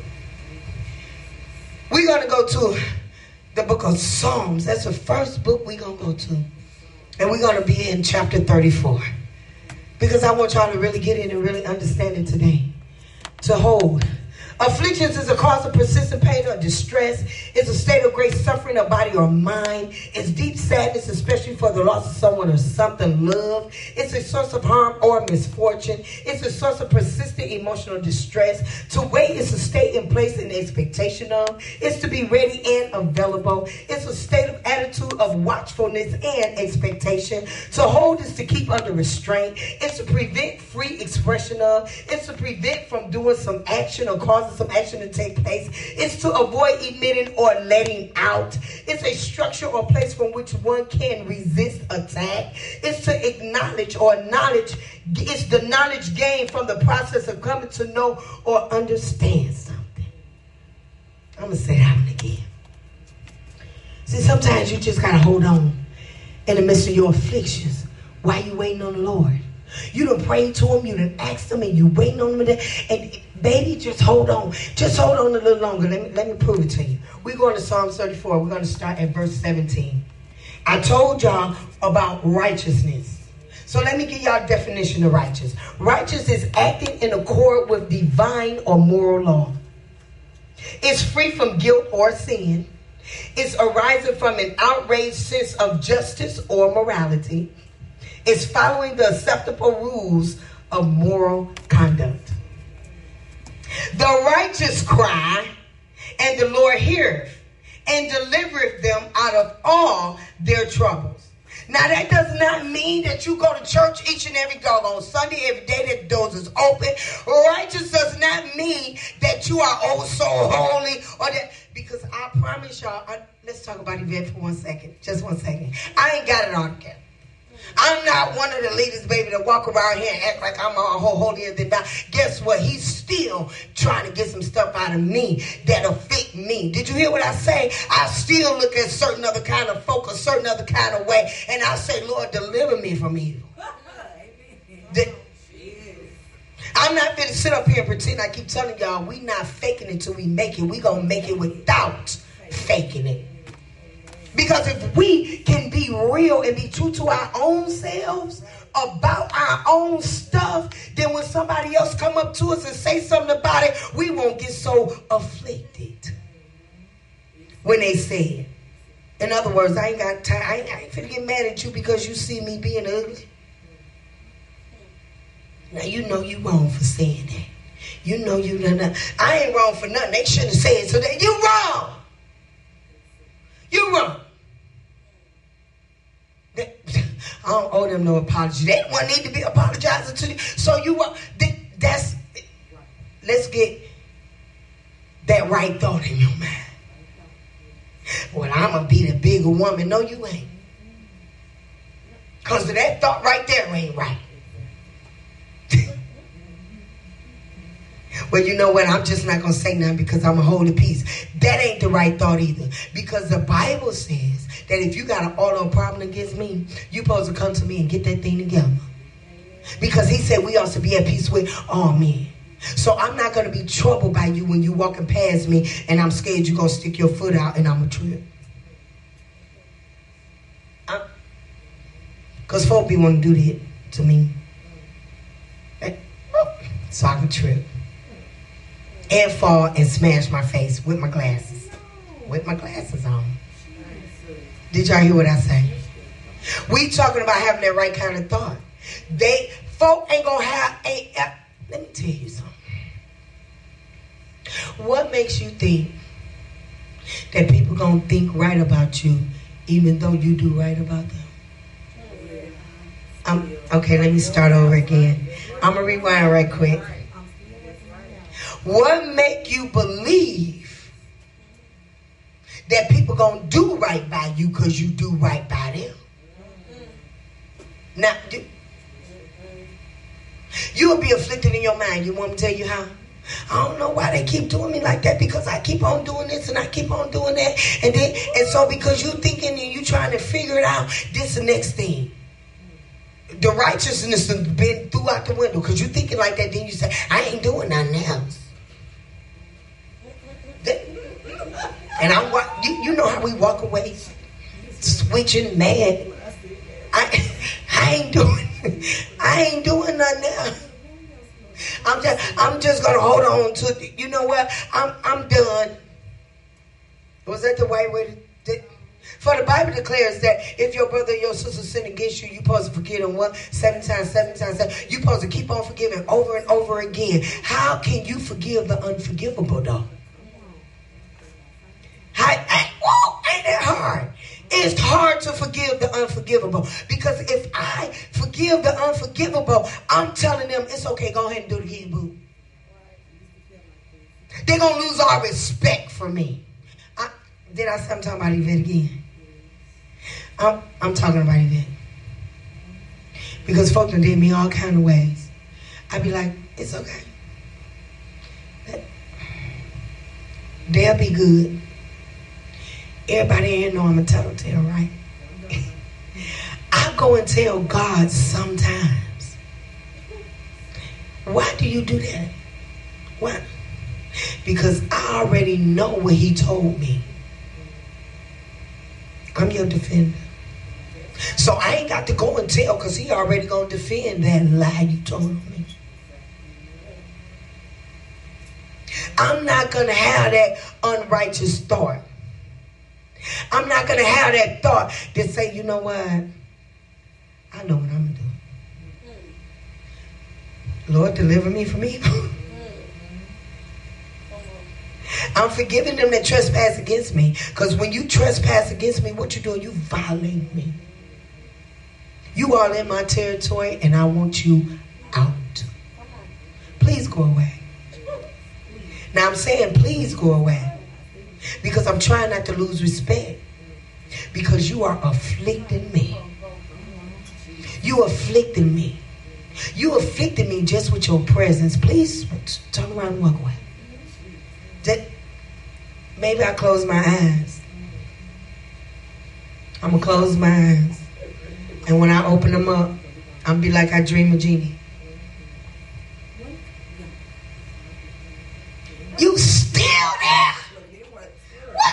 Speaker 1: We're going to go to the book of Psalms. That's the first book we're going to go to. And we're going to be in chapter 34. Because I want y'all to really get in and really understand it today. To hold. Afflictions is a cause of persistent pain or distress. It's a state of great suffering of body or mind. It's deep sadness, especially for the loss of someone or something loved. It's a source of harm or misfortune. It's a source of persistent emotional distress. To wait is to stay in place in expectation of. It's to be ready and available. It's a state of attitude of watchfulness and expectation. To hold is to keep under restraint. It's to prevent free expression of. It's to prevent from doing some action or causing some action to take place. It's to avoid emitting or letting out. It's a structure or place from which one can resist attack. It's to acknowledge or knowledge. It's the knowledge gained from the process of coming to know or understand something. I'm going to say that one again. See, sometimes you just got to hold on in the midst of your afflictions while you waiting on the Lord. You done prayed to him, you done asked him, and you waiting on him. And baby, just hold on. Just hold on a little longer. Let me prove it to you. We're going to Psalm 34. We're going to start at verse 17. I told y'all about righteousness. So let me give y'all a definition of righteous. Righteous is acting in accord with divine or moral law. It's free from guilt or sin. It's arising from an outraged sense of justice or morality. It's following the acceptable rules of moral conduct. The righteous cry, and the Lord heareth, and delivereth them out of all their troubles. Now, that does not mean that you go to church each and every doggone Sunday, every day that the doors is open. Righteous does not mean that you are oh so holy, or that, because I promise y'all, let's talk about Yvette for 1 second. Just 1 second. I ain't got it all together. I'm not one of the leaders, baby, that walk around here and act like I'm all holier than thou. Guess what? He's still trying to get some stuff out of me that'll fit me. Did you hear what I say? I still look at certain other kind of folk, a certain other kind of way, and I say, Lord, deliver me from evil. I'm not going to sit up here and pretend. I keep telling y'all, we not faking it till we make it. We going to make it without faking it. Because if we can be real and be true to our own selves about our own stuff, then when somebody else come up to us and say something about it, we won't get so afflicted when they say it. In other words, I ain't got time. I ain't finna get mad at you because you see me being ugly. Now, you know you wrong for saying that. You know you done. I ain't wrong for nothing. They shouldn't have said it. So you wrong. You wrong. I don't owe them no apology. They don't need to be apologizing to you. So you wrong. Let's get that right thought in your mind. Well, I'm going to be the bigger woman. No, you ain't. Because that thought right there ain't right. Well, you know what? I'm just not going to say nothing because I'm going to hold the peace. That ain't the right thought either. Because the Bible says that if you got an auto problem against me, you're supposed to come to me and get that thing together. Because he said we ought to be at peace with all men. So I'm not going to be troubled by you when you walking past me and I'm scared you're going to stick your foot out and I'm going to trip. Because folk be want to do that to me. So I can trip. And fall and smash my face with my glasses. With my glasses on. Did y'all hear what I say? We talking about having that right kind of thought. Folk ain't going to have let me tell you something. What makes you think that people going to think right about you even though you do right about them? Okay, let me start over again. I'm going to rewind right quick. What make you believe that people going to do right by you because you do right by them? Now, you will be afflicted in your mind. You want me to tell you how? I don't know why they keep doing me like that because I keep on doing this and I keep on doing that. And so because you thinking and you trying to figure it out, this the next thing. The righteousness has been through out the window because you thinking like that. Then you say, I ain't doing nothing else. And you know how we walk away switching mad. I ain't doing nothing else. I'm just gonna hold on to. You know what? I'm done. Was that the right way to? For the Bible declares that if your brother or your sister sin against you, you're supposed to forgive them what? 7 times. You're supposed to keep on forgiving over and over again. How can you forgive the unforgivable, though? Ain't that hard? It's hard to forgive the unforgivable. Because if I forgive the unforgivable, I'm telling them it's okay, go ahead and do it again, boo. They're going to lose all respect for me. Did I say I'm talking about Yvette again? I'm talking about Yvette. Because folks done did me all kind of ways. I be like, it's okay. They'll be good. Everybody ain't know I'm a tattletale, right? I go and tell God sometimes. Why do you do that? Why? Because I already know what he told me. I'm your defender. So I ain't got to go and tell because he already going to defend that lie you told me. I'm not going to have that unrighteous thought. I'm not going to have that thought that say, you know what? I know what I'm going to do. Lord, deliver me from evil. I'm forgiving them that trespass against me. Because when you trespass against me, what you doing? You violate me. You are in my territory and I want you out. Please go away. Now I'm saying please go away. Because I'm trying not to lose respect. Because you are afflicting me. You afflicting me. You afflicted me just with your presence. Please turn around and walk away. Maybe I close my eyes. I'm going to close my eyes. And when I open them up, I'm going to be like I dream of Genie. You still there? What?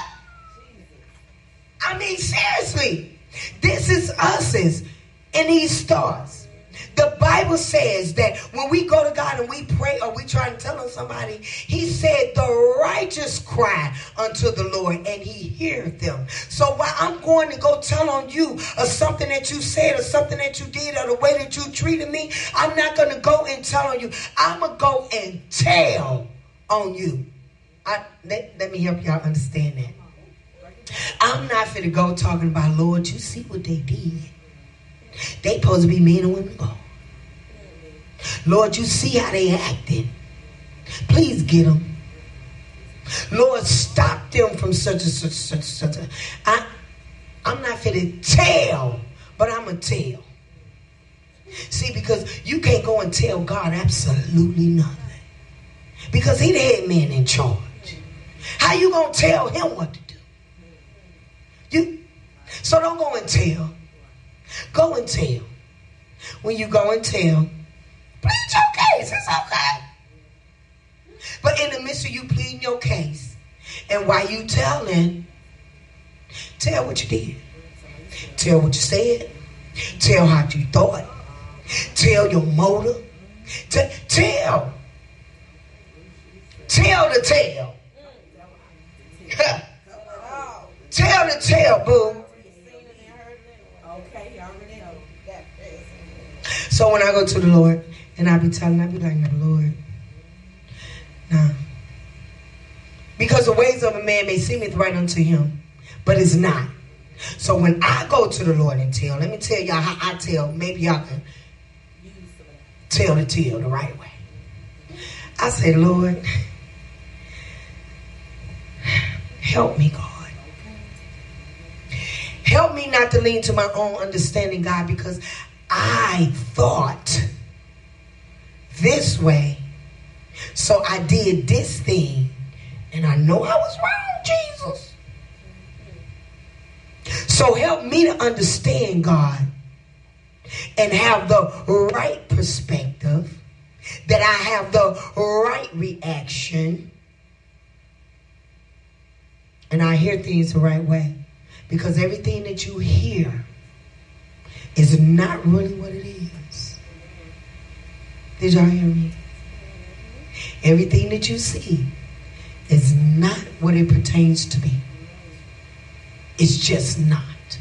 Speaker 1: I mean, seriously. This is us in these stars. The Bible says that when we go to God and we pray or we try to tell somebody, he said the righteous cry unto the Lord and he hears them. So while I'm going to go tell on you or something that you said or something that you did or the way that you treated me, I'm not going to go and tell on you. I'm going to go and tell on you. Let me help y'all understand that. I'm not finna go talking about, Lord, you see what they did. They supposed to be men and women go. Lord, you see how they acting. Please get them. Lord, stop them from such and such. I'm not finna tell, but I'm going to tell. See, because you can't go and tell God absolutely nothing. Because he the head man in charge. How you going to tell him what to do? So don't go and tell. Go and tell. When you go and tell, plead your case. It's okay. But in the midst of you pleading your case, and while you telling, tell what you did. Tell what you said. Tell how you thought. Tell your motive. Tell. Tell the tale. Tell the tale, boo. So when I go to the Lord, and I be like, no, Lord, nah. Because the ways of a man may seem right unto him, but it's not. So when I go to the Lord and tell, let me tell y'all how I tell. Maybe y'all can tell the tale the right way. I say, Lord, help me, God. Help me not to lean to my own understanding, God, because I thought this way. So I did this thing. And I know I was wrong, Jesus. So help me to understand, God, and have the right perspective, that I have the right reaction, and I hear things the right way. Because everything that you hear is not really what it is. Did y'all hear me? Everything that you see is not what it pertains to be. It's just not.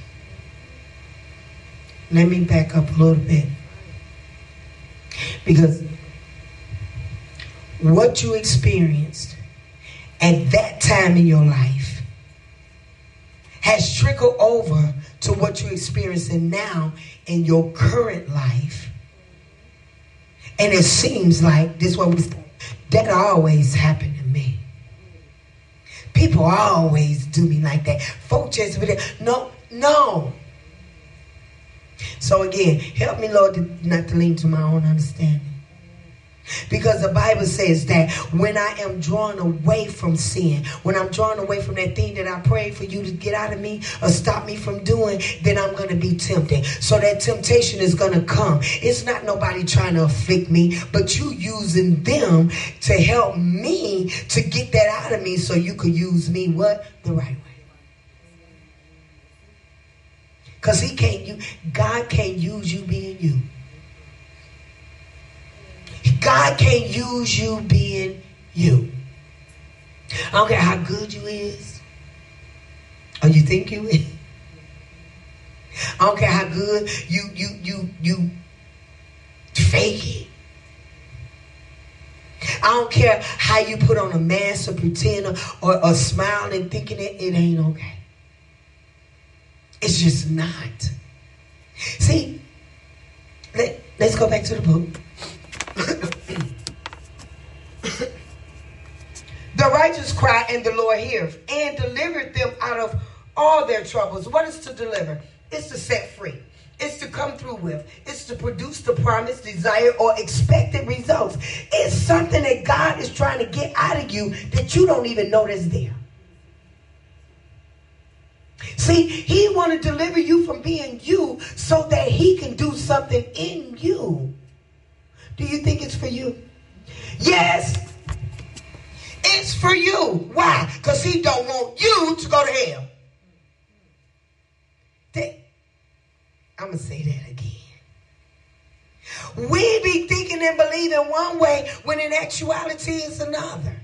Speaker 1: Let me back up a little bit. Because what you experienced at that time in your life has trickled over to what you're experiencing now in your current life. And it seems like this what that always happened to me. People always do me like that. Folks just no. So again, help me, Lord, not to lean to my own understanding. Because the Bible says that when I am drawn away from sin, when I'm drawn away from that thing that I prayed for you to get out of me or stop me from doing, then I'm going to be tempted. So that temptation is going to come. It's not nobody trying to afflict me, but you using them to help me to get that out of me so you could use me what? The right way. Because God can't use you being you. God can't use you being you. I don't care how good you is or you think you is. I don't care how good you fake it. I don't care how you put on a mask or pretend or smile and thinking it ain't okay. It's just not. See, let's go back to the book. The righteous cry and the Lord hears and delivered them out of all their troubles. What is to deliver? It's to set free. It's to come through with. It's to produce the promised, desired, or expected results. It's something that God is trying to get out of you that you don't even know that's there. See, he want to deliver you from being you so that he can do something in you. Do you think it's for you? Yes. It's for you. Why? Because he don't want you to go to hell. I'm going to say that again. We be thinking and believing one way when in actuality it's another.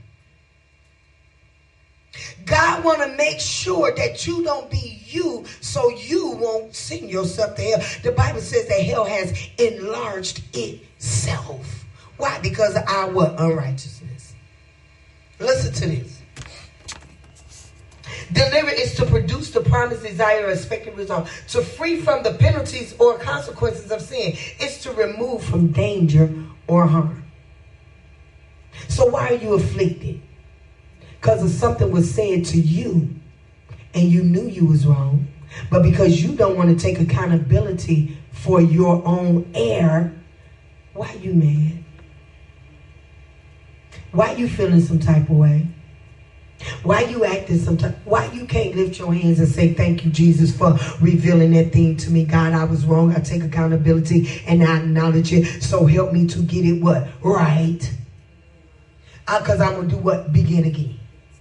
Speaker 1: God want to make sure that you don't be you so you won't send yourself to hell. The Bible says that hell has enlarged itself. Why? Because of our what? Unrighteousness. Listen to this. Deliver is to produce the promised, desire, or expected result. To free from the penalties or consequences of sin. It's to remove from danger or harm. So why are you afflicted? Because of something was said to you and you knew you was wrong. But because you don't want to take accountability for your own error, why are you mad? Why you feeling some type of way? Why you acting some type? Why you can't lift your hands and say, thank you, Jesus, for revealing that thing to me? God, I was wrong. I take accountability and I acknowledge it. So help me to get it what? Right. Because I'm going to do what? Begin again.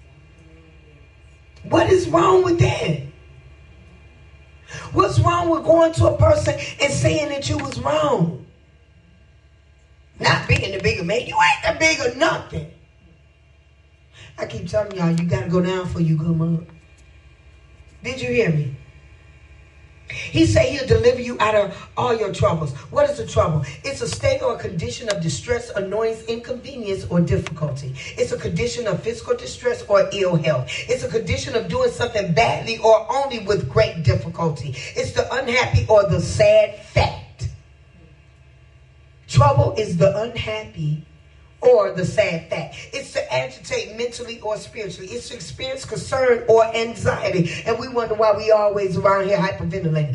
Speaker 1: What is wrong with that? What's wrong with going to a person and saying that you was wrong? Not being the bigger man. You ain't the bigger nothing. I keep telling y'all, you got to go down for you come up. Did you hear me? He said he'll deliver you out of all your troubles. What is a trouble? It's a state or a condition of distress, annoyance, inconvenience, or difficulty. It's a condition of physical distress or ill health. It's a condition of doing something badly or only with great difficulty. It's the unhappy or the sad fact. Trouble is the unhappy or the sad fact. It's to agitate mentally or spiritually. It's to experience concern or anxiety. And we wonder why we always around here hyperventilating.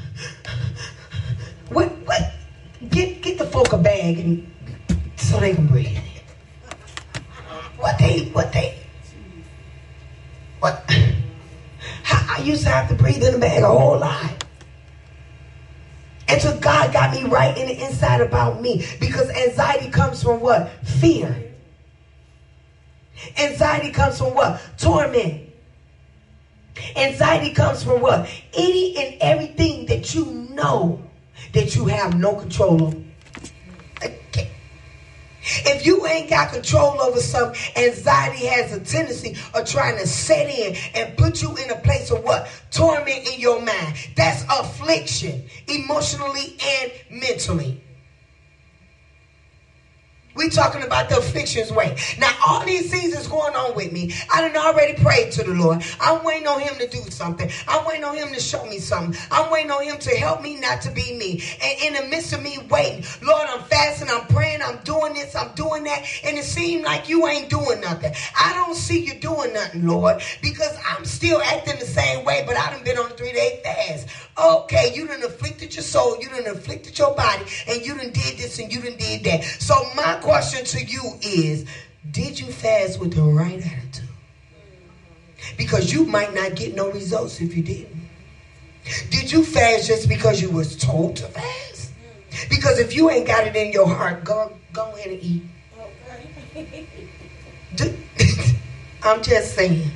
Speaker 1: What? Get the folk a bag and so they can breathe. What? I used to have to breathe in the bag a whole lot. And so God got me right in the inside about me. Because anxiety comes from what? Fear. Anxiety comes from what? Torment. Anxiety comes from what? Any and everything that you know that you have no control over. If you ain't got control over something, anxiety has a tendency of trying to set in and put you in a place of what? Torment in your mind. That's affliction, emotionally and mentally. We talking about the afflictions way. Now, all these things is going on with me. I done already prayed to the Lord. I'm waiting on him to do something. I'm waiting on him to show me something. I'm waiting on him to help me not to be me. And in the midst of me waiting, Lord, I'm fasting, I'm praying, I'm doing this, I'm doing that. And it seems like you ain't doing nothing. I don't see you doing nothing, Lord, because I'm still acting the same way, but I done been on a 3-day fast. Okay, you done afflicted your soul, you done afflicted your body, and you done did this and you done did that. So my question to you is, did you fast with the right attitude? Because you might not get no results if you didn't. Did you fast just because you was told to fast? Because if you ain't got it in your heart, go ahead and eat. I'm just saying.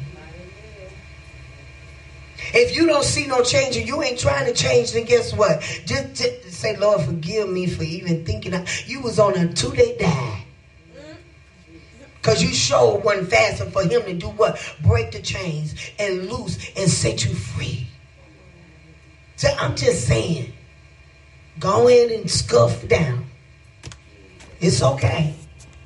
Speaker 1: If you don't see no change and you ain't trying to change, then guess what? Just say, Lord, forgive me for even thinking you was on a 2-day diet. Because you showed one fasting for him to do what? Break the chains and loose and set you free. So I'm just saying, go in and scuff down. It's okay.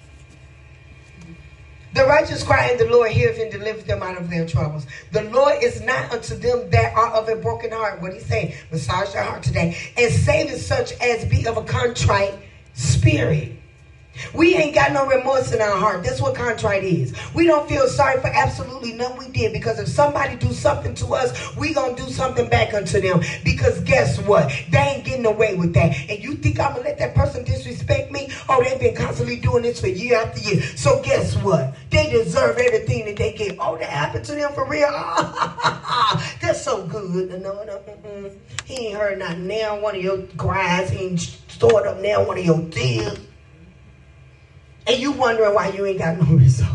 Speaker 1: The righteous cry, and the Lord heareth and delivereth them out of their troubles. The Lord is not unto them that are of a broken heart. What he's saying, massage your heart today. And saveth such as be of a contrite spirit. We ain't got no remorse in our heart. That's what contrite is. We don't feel sorry for absolutely nothing we did. Because if somebody do something to us, we gonna do something back unto them. Because guess what? They ain't getting away with that. And you think I'm gonna let that person disrespect me? Oh, they've been constantly doing this for year after year. So guess what? They deserve everything that they get. Oh, that happened to them for real? That's so good. No. He ain't heard not now one of your cries. He ain't stored up now one of your tears. And you wondering why you ain't got no results.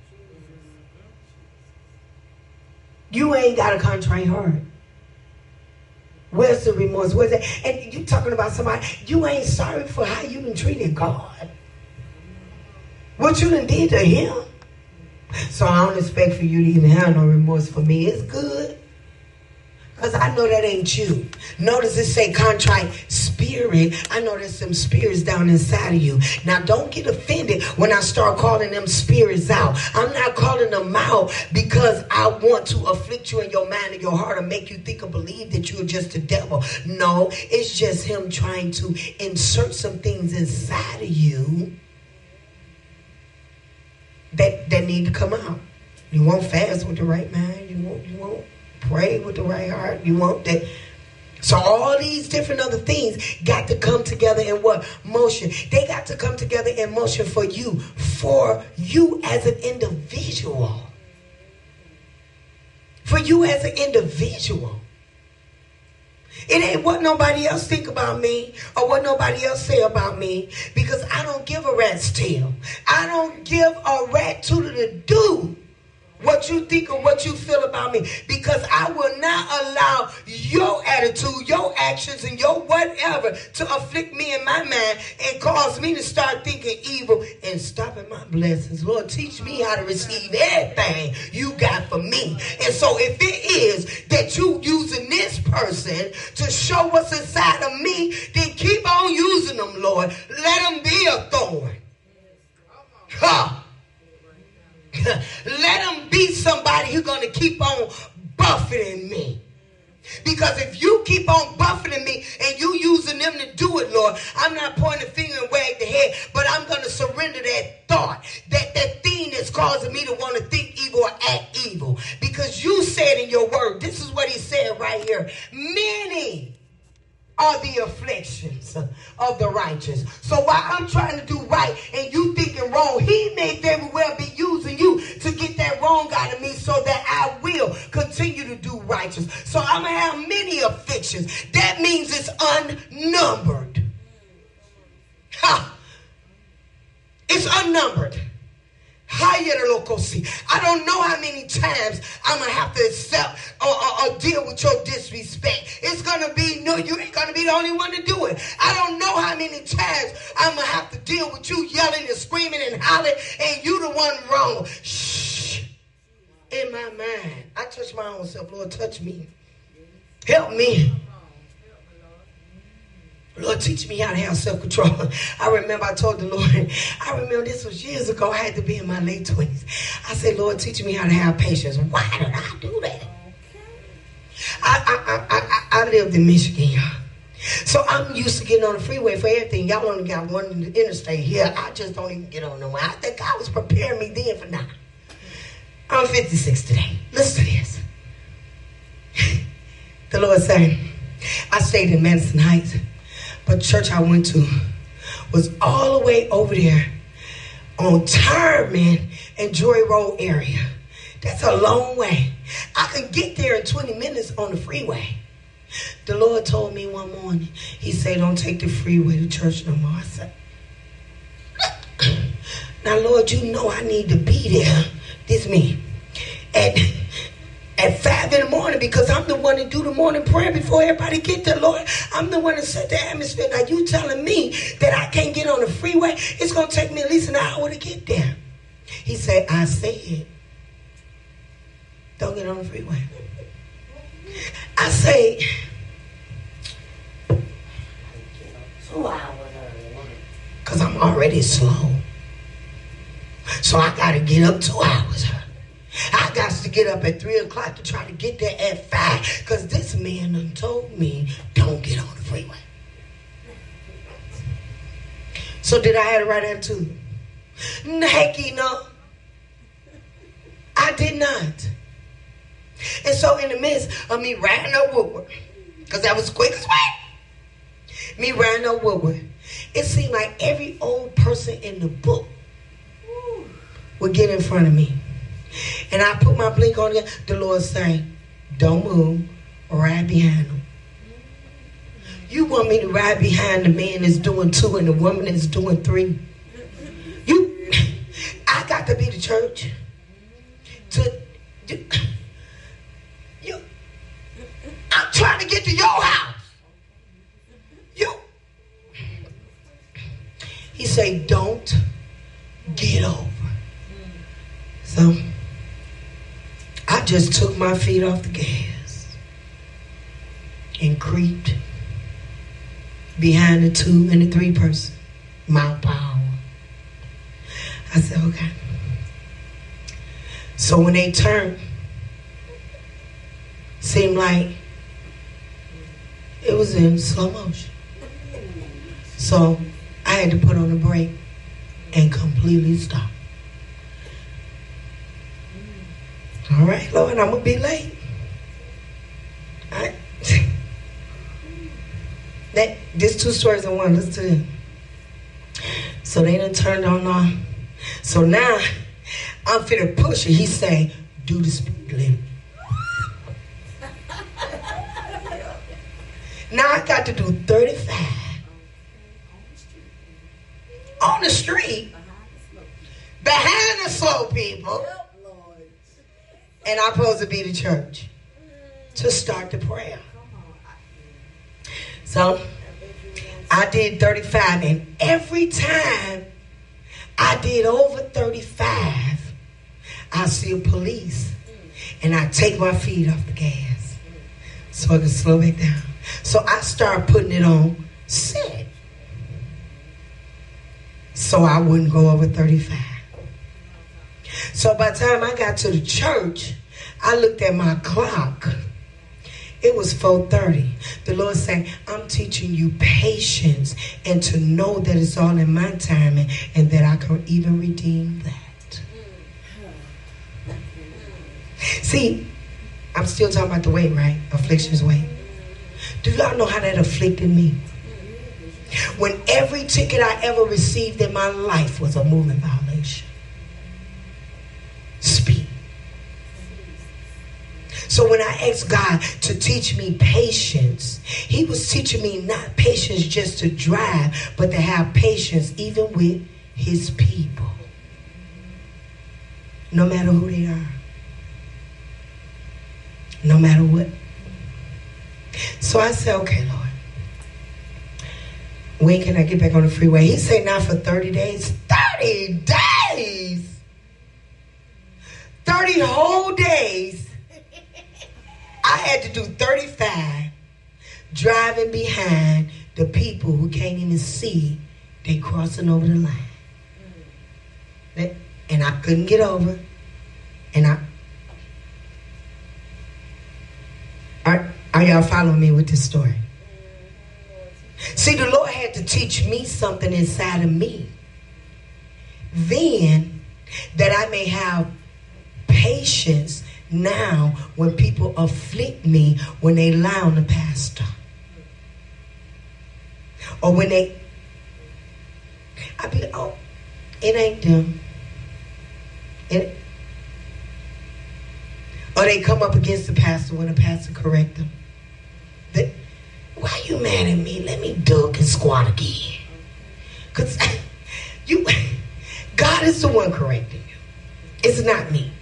Speaker 1: You ain't got a contrite heart. Where's the remorse? Where's that? And you talking about somebody, you ain't sorry for how you done treated God. What you done did to him. So I don't expect for you to even have no remorse for me. It's good. Because I know that ain't you. Notice it say contrite spirit. I know there's some spirits down inside of you. Now don't get offended when I start calling them spirits out. I'm not calling them out because I want to afflict you in your mind and your heart and make you think or believe that you're just a devil. No, it's just him trying to insert some things inside of you that need to come out. You won't fast with the right mind. You won't pray with the right heart. You want that. So all these different other things got to come together in what? Motion. They got to come together in motion for you as an individual. For you as an individual. It ain't what nobody else think about me or what nobody else say about me, because I don't give a rat's tail. I don't give a rat toodle-doo what you think or what you feel about me, because I will not allow your attitude, your actions, and your whatever to afflict me in my mind and cause me to start thinking evil and stopping my blessings. Lord, teach me how to receive everything you got for me. And so if it is that you using this person to show what's inside of me, then keep on using them, Lord. Let them be a thorn. Huh. Let them be somebody who's going to keep on buffeting me. Because if you keep on buffeting me and you using them to do it, Lord, I'm not pointing the finger and wag the head, but I'm going to surrender that thought, that thing that's causing me to want to think evil or act evil. Because you said in your word, this is what he said right here, many are the afflictions of the righteous. So while I'm trying to do right and you thinking wrong, he may very well be using you to get that wrong out of me so that I will continue to do righteous. So I'm going to have many afflictions. That means it's unnumbered. Ha! It's unnumbered. I don't know how many times I'm going to have to accept or deal with your disrespect. It's going to be, no, you ain't going to be the only one to do it. I don't know how many times I'm going to have to deal with you yelling and screaming and hollering and you the one wrong. Shh. In my mind, I touch my own self. Lord, touch me. Help me. Lord, teach me how to have self-control. I remember I told the Lord, I remember this was years ago. I had to be in my late 20s. I said, Lord, teach me how to have patience. Why did I do that? I lived in Michigan, y'all. So I'm used to getting on the freeway for everything. Y'all only got one interstate here. I just don't even get on no way. I think God was preparing me then for now. I'm 56 today. Listen to this. The Lord said, I stayed in Madison Heights. But the church I went to was all the way over there on Turnman and Joy Road area. That's a long way. I could get there in 20 minutes on the freeway. The Lord told me one morning, he said, don't take the freeway to church no more. I said, now, Lord, you know I need to be there. This me. At 5 in the morning, because I'm the one that do the morning prayer before everybody get there, Lord. I'm the one that set the atmosphere. Now you telling me that I can't get on the freeway? It's going to take me at least an hour to get there. He said, I said, don't get on the freeway. I say, 2 hours because I'm already slow. So I got to get up 2 hours. I got to get up at 3 o'clock to try to get there at 5 because this man done told me don't get on the freeway. So did I have the right attitude? Heck no. I did not. And so in the midst of me riding up Woodward, because that was the quickest way, me riding up Woodward, it seemed like every old person in the book would get in front of me. And I put my blink on it. The Lord saying, don't move, ride behind them. You want me to ride behind the man that's doing 2 and the woman that's doing 3? I got to be the church. I'm trying to get to your house. He said, don't get over. So I just took my feet off the gas and creeped behind the 2 and the 3 person. My power. I said, okay. So when they turned, seemed like it was in slow motion. So I had to put on the brake and completely stop. All right, Lord, I'm going to be late. This 2 stories in one. Listen to them. So they done turned on. So now I'm finna push it. He say, do the speed limit. Now I got to do 35 on the street behind the slow people, and I'm supposed to be the church to start the prayer. So I did 35, and every time I did over 35, I see a police, and I take my feet off the gas so I can slow back down. So I start putting it on set so I wouldn't go over 35. So by the time I got to the church, I looked at my clock. It was 4:30. The Lord said, I'm teaching you patience and to know that it's all in my timing and that I can even redeem that. See, I'm still talking about the weight, right? Affliction's weight. Do y'all know how that afflicted me? When every ticket I ever received in my life was a moving violation. Speed. So when I asked God to teach me patience, he was teaching me not patience just to drive, but to have patience even with his people. No matter who they are. No matter what. So I said, okay, Lord. When can I get back on the freeway? He said, not for 30 days. 30 days! 30 whole days. I had to do 35 driving behind the people who can't even see they crossing over the line. And I couldn't get over. And are y'all following me with this story? See, the Lord had to teach me something inside of me. Then, that I may have patience now when people afflict me, when they lie on the pastor. Or when I be, oh, it ain't them. Or they come up against the pastor when the pastor correct them. Why you mad at me? Let me duck and squat again. Because God is the one correcting you. It's not me.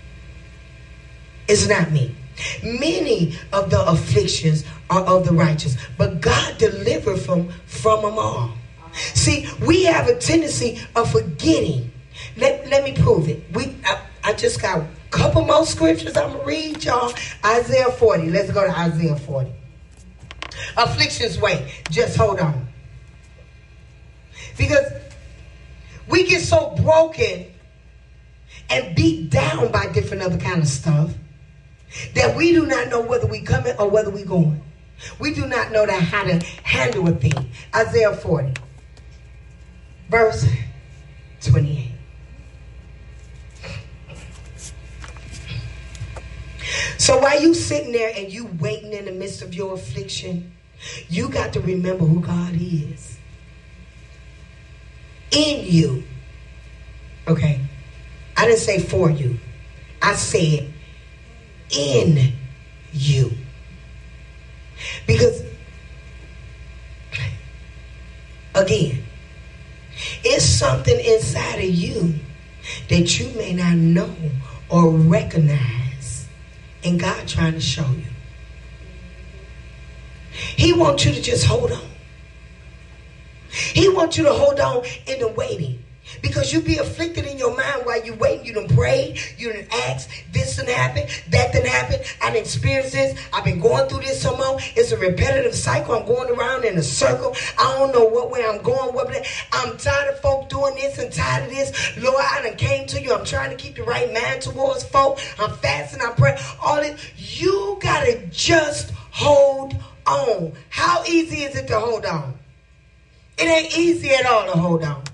Speaker 1: It's not me. Many of the afflictions are of the righteous, but God delivered from them all. See, we have a tendency of forgetting. Let me prove it. I just got a couple more scriptures I'm going to read, y'all. Isaiah 40. Let's go to Isaiah 40. Affliction's way. Just hold on. Because we get so broken and beat down by different other kind of stuff that we do not know whether we coming or whether we going. We do not know how to handle a thing. Isaiah 40. Verse 28. So while you sitting there and you waiting in the midst of your affliction, you got to remember who God is. In you. Okay. I didn't say for you. I said in you. Because, again, it's something inside of you that you may not know or recognize, and God trying to show you. He wants you to just hold on. He wants you to hold on in the waiting. Because you be afflicted in your mind while you waiting. You done pray, you done ask, this done happen, that done happen. I done experienced this. I've been going through this some more. It's a repetitive cycle. I'm going around in a circle. I don't know what way I'm going. I'm tired of folk doing this and tired of this. Lord, I done came to you. I'm trying to keep the right mind towards folk. I'm fasting, I'm praying. All this. You got to just hold on. How easy is it to hold on? It ain't easy at all to hold on.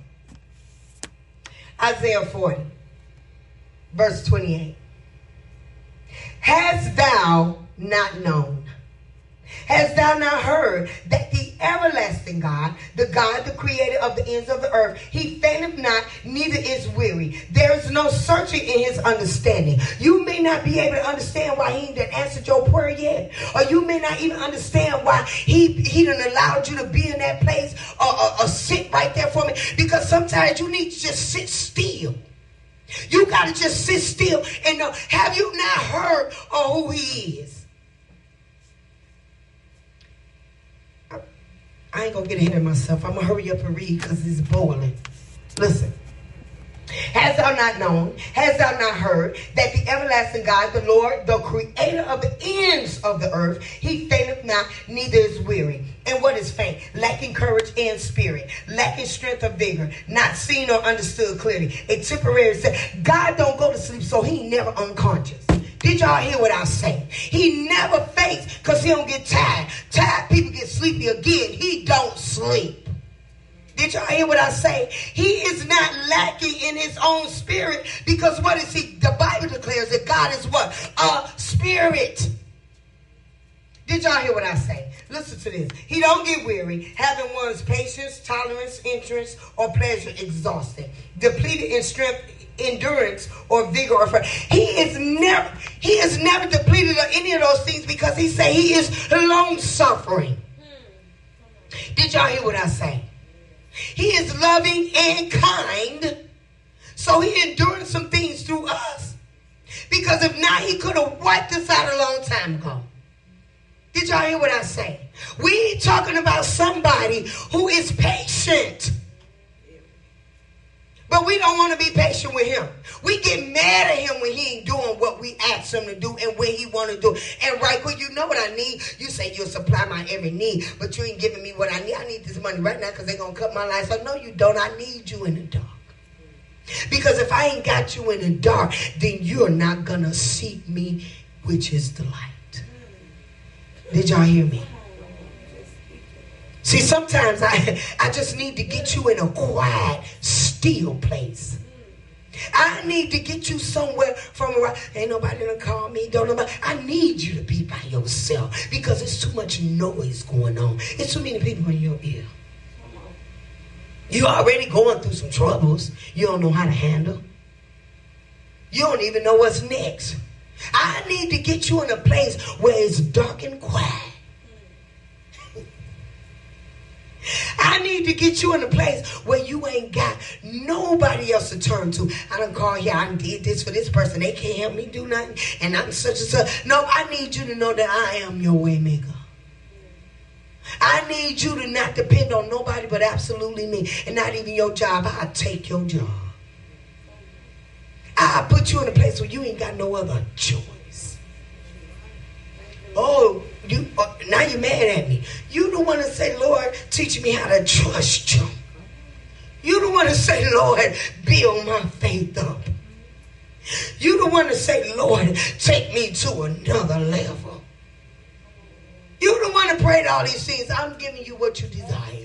Speaker 1: Isaiah 40, verse 28. Hast thou not known? Hast thou not heard that the everlasting God, the creator of the ends of the earth. He fainteth not, neither is weary. There is no searching in his understanding. You may not be able to understand why he didn't answer your prayer yet. Or you may not even understand why he didn't allow you to be in that place or sit right there for me. Because sometimes you need to just sit still. You got to just sit still and know, have you not heard of who he is? I ain't going to get ahead of myself. I'm going to hurry up and read because it's boiling. Listen. Hast thou not known, hast thou not heard, that the everlasting God, the Lord, the creator of the ends of the earth, he fainteth not, neither is weary. And what is faint? Lacking courage and spirit, lacking strength or vigor, not seen or understood clearly. A temporary state. God don't go to sleep, so he never unconscious. Did y'all hear what I say? He never faints because he don't get tired. Tired people get sleepy again. He don't sleep. Did y'all hear what I say? He is not lacking in his own spirit, because what is he? The Bible declares that God is what? A spirit. Did y'all hear what I say? Listen to this. He don't get weary, having one's patience, tolerance, interest, or pleasure exhausted, depleted in strength, endurance, or vigor, or he is never depleted of any of those things, because he say he is long suffering. Did y'all hear what I say? He is loving and kind, so he enduring some things through us, because if not, he could have wiped us out a long time ago. Did y'all hear what I say? We talking about somebody who is patient. But we don't want to be patient with him. We get mad at him when he ain't doing what we ask him to do and when he want to do. And right when you know what I need, you say you'll supply my every need, but you ain't giving me what I need. I need this money right now because they're going to cut my life. So no, you don't. I need you in the dark. Because if I ain't got you in the dark, then you're not going to seek me, which is the light. Did y'all hear me? See, sometimes I just need to get you in a quiet, still place. I need to get you somewhere from where ain't nobody gonna call me. Don't nobody. I need you to be by yourself, because there's too much noise going on. It's too many people in your ear. You're already going through some troubles you don't know how to handle. You don't even know what's next. I need to get you in a place where it's dark and quiet. I need to get you in a place where you ain't got nobody else to turn to. I done called here, I did this for this person. They can't help me do nothing. And I'm such and such. No, I need you to know that I am your way maker. I need you to not depend on nobody but absolutely me. And not even your job. I'll take your job. I'll put you in a place where you ain't got no other choice. Oh, now you're mad at me. You don't want to say, Lord, teach me how to trust you. You don't want to say, Lord, build my faith up. You don't want to say, Lord, take me to another level. You don't want to pray to all these things. I'm giving you what you desire.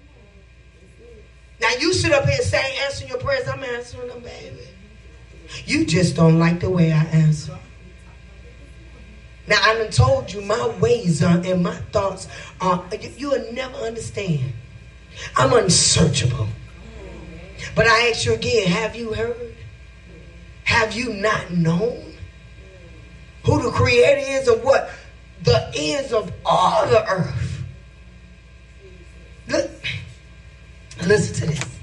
Speaker 1: Now you sit up here and say, answering your prayers. I'm answering them, baby. You just don't like the way I answer. Now, I done told you my ways are and my thoughts are, you will never understand. I'm unsearchable. But I ask you again, have you heard? Have you not known who the creator is of what? The ends of all the earth. Look, listen to this.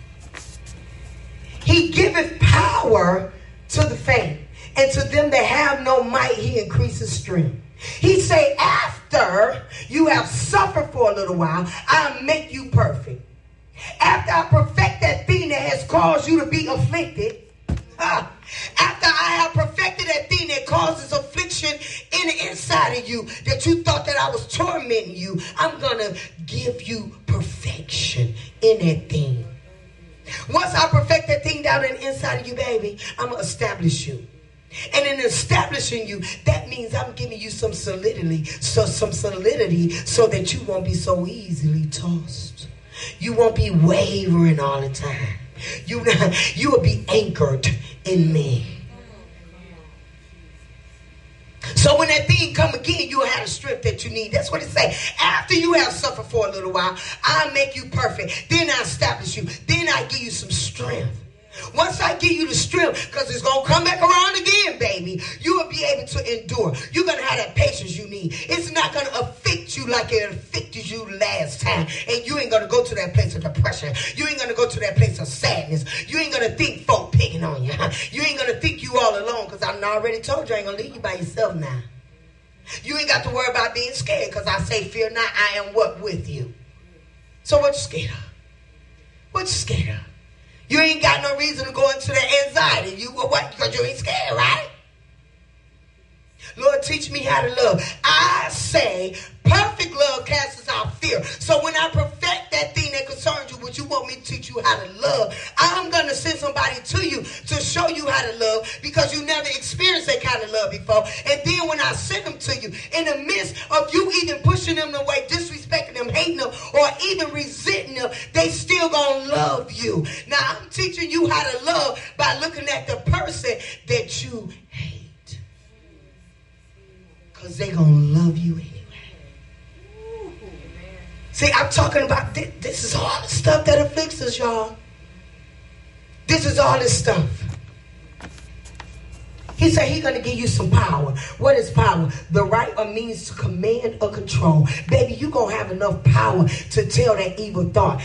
Speaker 1: He giveth power to the faint, and to them that have no might, he increases strength. He say, after you have suffered for a little while, I'll make you perfect. After I perfect that thing that has caused you to be afflicted, after I have perfected that thing that causes affliction in the inside of you, that you thought that I was tormenting you, I'm going to give you perfection in that thing. Once I perfect that thing down in the inside of you, baby, I'm going to establish you. And in establishing you, that means I'm giving you some solidity so that you won't be so easily tossed. You won't be wavering all the time. You will be anchored in me. So when that thing come again, you'll have the strength that you need. That's what it say. After you have suffered for a little while, I'll make you perfect. Then I establish you. Then I give you some strength. Once I give you the strength, because it's going to come back around again, baby, you will be able to endure. You're going to have that patience you need. It's not going to affect you like it affected you last time. And you ain't going to go to that place of depression. You ain't going to go to that place of sadness. You ain't going to think folk picking on you. You ain't going to think you all alone, because I already told you I ain't going to leave you by yourself now. You ain't got to worry about being scared, because I say, fear not, I am what with you. So what you scared of? What you scared of? You ain't got no reason to go into that anxiety. You what? Because you ain't scared, right? Lord, teach me how to love. I say, perfect love casts out fear. So when I perfect that thing that concerns you, what you want me to teach you how to love, I'm going to send somebody to you to show you how to love, because you never experienced that kind of love before. And then when I send them to you, in the midst of you even pushing them away, disrespecting them, hating them, or even resenting them, they still going to love you. Now, I'm teaching you how to love by looking at the person that you hate. Because they're going to love you anyway. See, I'm talking about this is all the stuff that afflicts us, y'all. This is all this stuff. He said he's going to give you some power. What is power? The right or means to command or control. Baby, you're going to have enough power to tell that evil thought.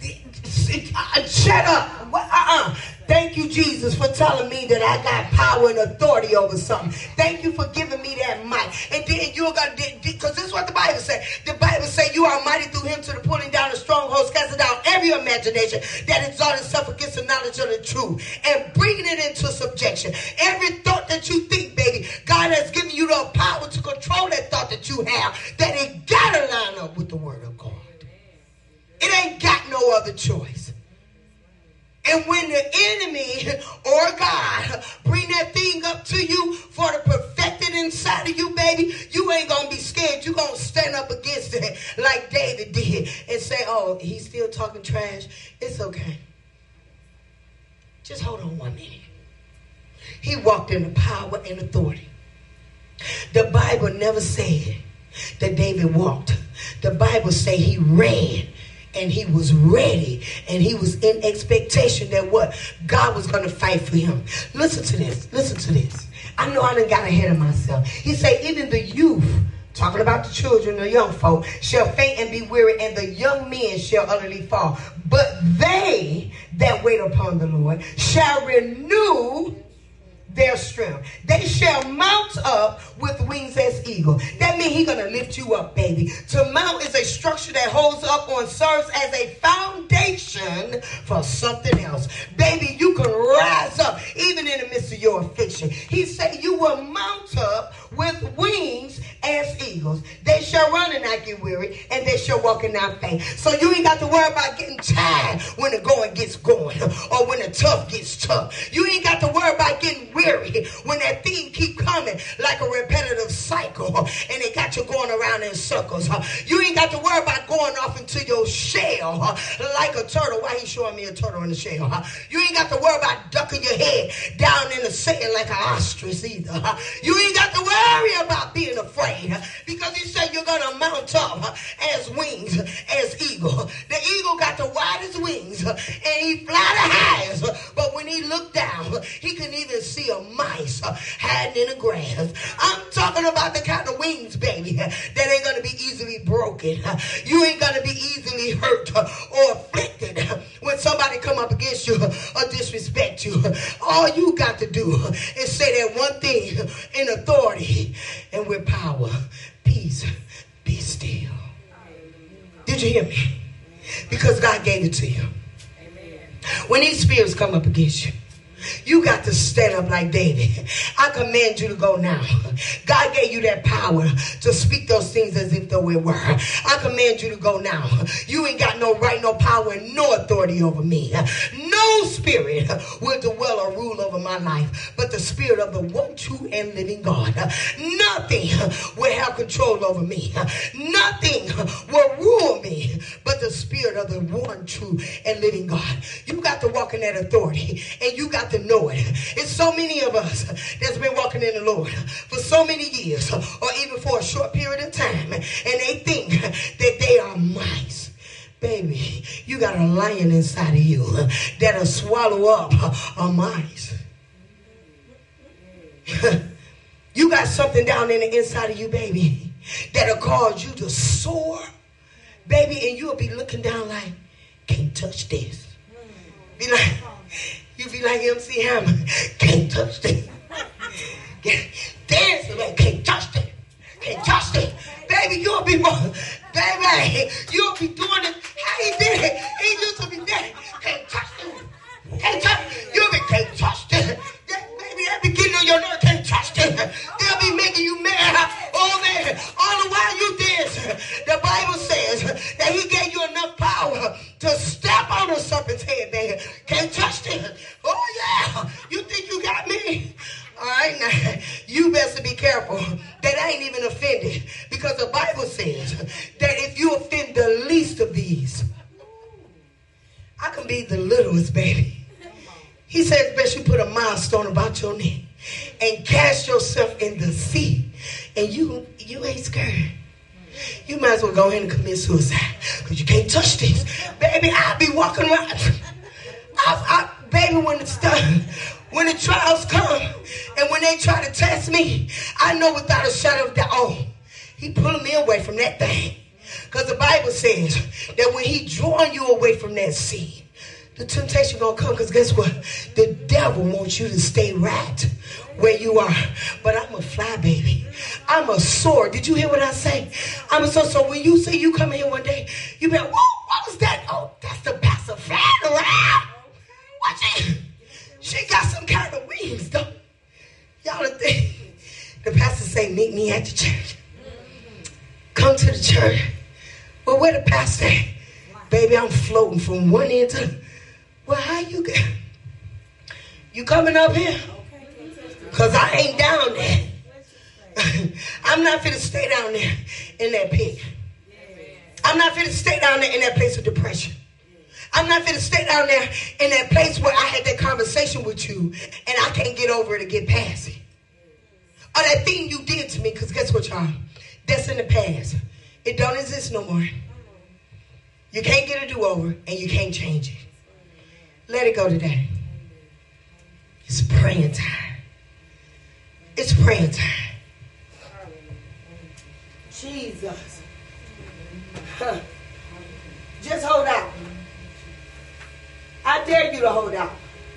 Speaker 1: Shut up. Thank you, Jesus, for telling me that I got power and authority over something. Thank you for giving me that might. And then you're going to, because this is what the Bible says. The Bible says you are mighty through him to the pulling down of strongholds, casting down every imagination that exalts itself against the knowledge of the truth, and bringing it into subjection. Every thought that you think, baby, God has given you the power to control that thought that you have, that it got to line up with the word of God. It ain't got no other choice. And when the enemy or God bring that thing up to you for to perfect it inside of you, baby, you ain't going to be scared. You're going to stand up against it like David did and say, oh, he's still talking trash. It's okay. Just hold on 1 minute. He walked in the power and authority. The Bible never said that David walked. The Bible say he ran. And he was ready, and he was in expectation that what? God was going to fight for him. Listen to this. Listen to this. I know I done got ahead of myself. He said, even the youth, talking about the children, the young folk, shall faint and be weary, and the young men shall utterly fall. But they that wait upon the Lord shall renew their strength. They shall mount up with wings as eagle. That means he's going to lift you up, baby. To mount is a structure that holds up or serves as a foundation for something else. Baby, you can rise up even in the midst of your affliction. He said you will mount up with wings as eagles. They shall run and not get weary, and they shall walk and not faint. So you ain't got to worry about getting tired when the going gets going, or when the tough gets tough. You ain't got to worry about getting weary when that thing keep coming like a repetitive cycle, and it got you going around in circles. You ain't got to worry about going off into your shell like a turtle. Why he showing me a turtle in the shell? You ain't got to worry about ducking your head down in the sand like an ostrich either. You ain't got to worry about being afraid, because he said you're going to mount up as wings as eagle. The eagle got the widest wings, and he fly the highest, but when he looked down, he couldn't even see a mice hiding in the grass. I'm talking about the kind of wings, baby, that ain't going to be easily broken. You ain't going to be easily hurt or afflicted when somebody come up against you or disrespect you. All you got to do is say that one thing in authority and with power. Peace, be still. Did you hear me? Because God gave it to you. When these spirits come up against you, you got to stand up like David. I command you to go now. God gave you that power to speak those things as if though it were. I command you to go now. You ain't got no right, no power, and no authority over me. No spirit will dwell or rule over my life, but the spirit of the one true and living God. Nothing will have control over me. Nothing will rule me, but the spirit of the one true and living God. You got to walk in that authority, and you got to know Lord. It's so many of us that's been walking in the Lord for so many years, or even for a short period of time, and they think that they are mice. Baby, you got a lion inside of you that'll swallow up a mice. You got something down in the inside of you, baby, that'll cause you to soar, baby, and you'll be looking down like, can't touch this. Be like, you be like MC Hammer, can't touch this. Dance like, can't touch this. Can't touch this. Baby, you'll be more. Baby, you'll be doing it how he did it. He used to be there. Can't touch this. Can't touch this. You'll be, can't touch this. Baby, at the beginning of your nerve, can't touch this. They'll be making you mad. Oh, man. All the while you dance. The Bible says that he gave you enough power to step on a serpent's head, man. Can't touch this. Oh, yeah. You think you got me? All right, now, you best be careful that I ain't even offended, because the Bible says that if you offend the least of these, I can be the littlest, baby. He says best you put a milestone about your neck and cast yourself in the sea, and you ain't scared. You might as well go ahead and commit suicide, because you can't touch this. Baby, I'll be walking around. Baby, when the trials come and when they try to test me, I know without a shadow of doubt, oh, he pulling me away from that thing. Because the Bible says that when he drawing you away from that sea, the temptation going to come, because guess what? The devil wants you to stay right where you are. But I'm a fly, baby. I'm a soar. Did you hear what I say? I'm a soar. So when you say you come here one day, you be like, whoa, what was that? Oh, that's the pastor flying around. Watch it. She got some kind of wings, though. Y'all think the pastor say, meet me at the church. Come to the church. Well, where the pastor at? Baby, I'm floating from one end to the... Well, how you get? You coming up here? Because I ain't down there. I'm not finna stay down there in that pit. I'm not finna stay down there in that place of depression. I'm not finna stay down there in that place where I had that conversation with you and I can't get over it or get past it. Or that thing you did to me, because guess what, y'all? That's in the past. It don't exist no more. You can't get a do-over and you can't change it. Let it go today. It's praying time. It's praying time. Jesus. Huh. Just hold out. I dare you to hold out.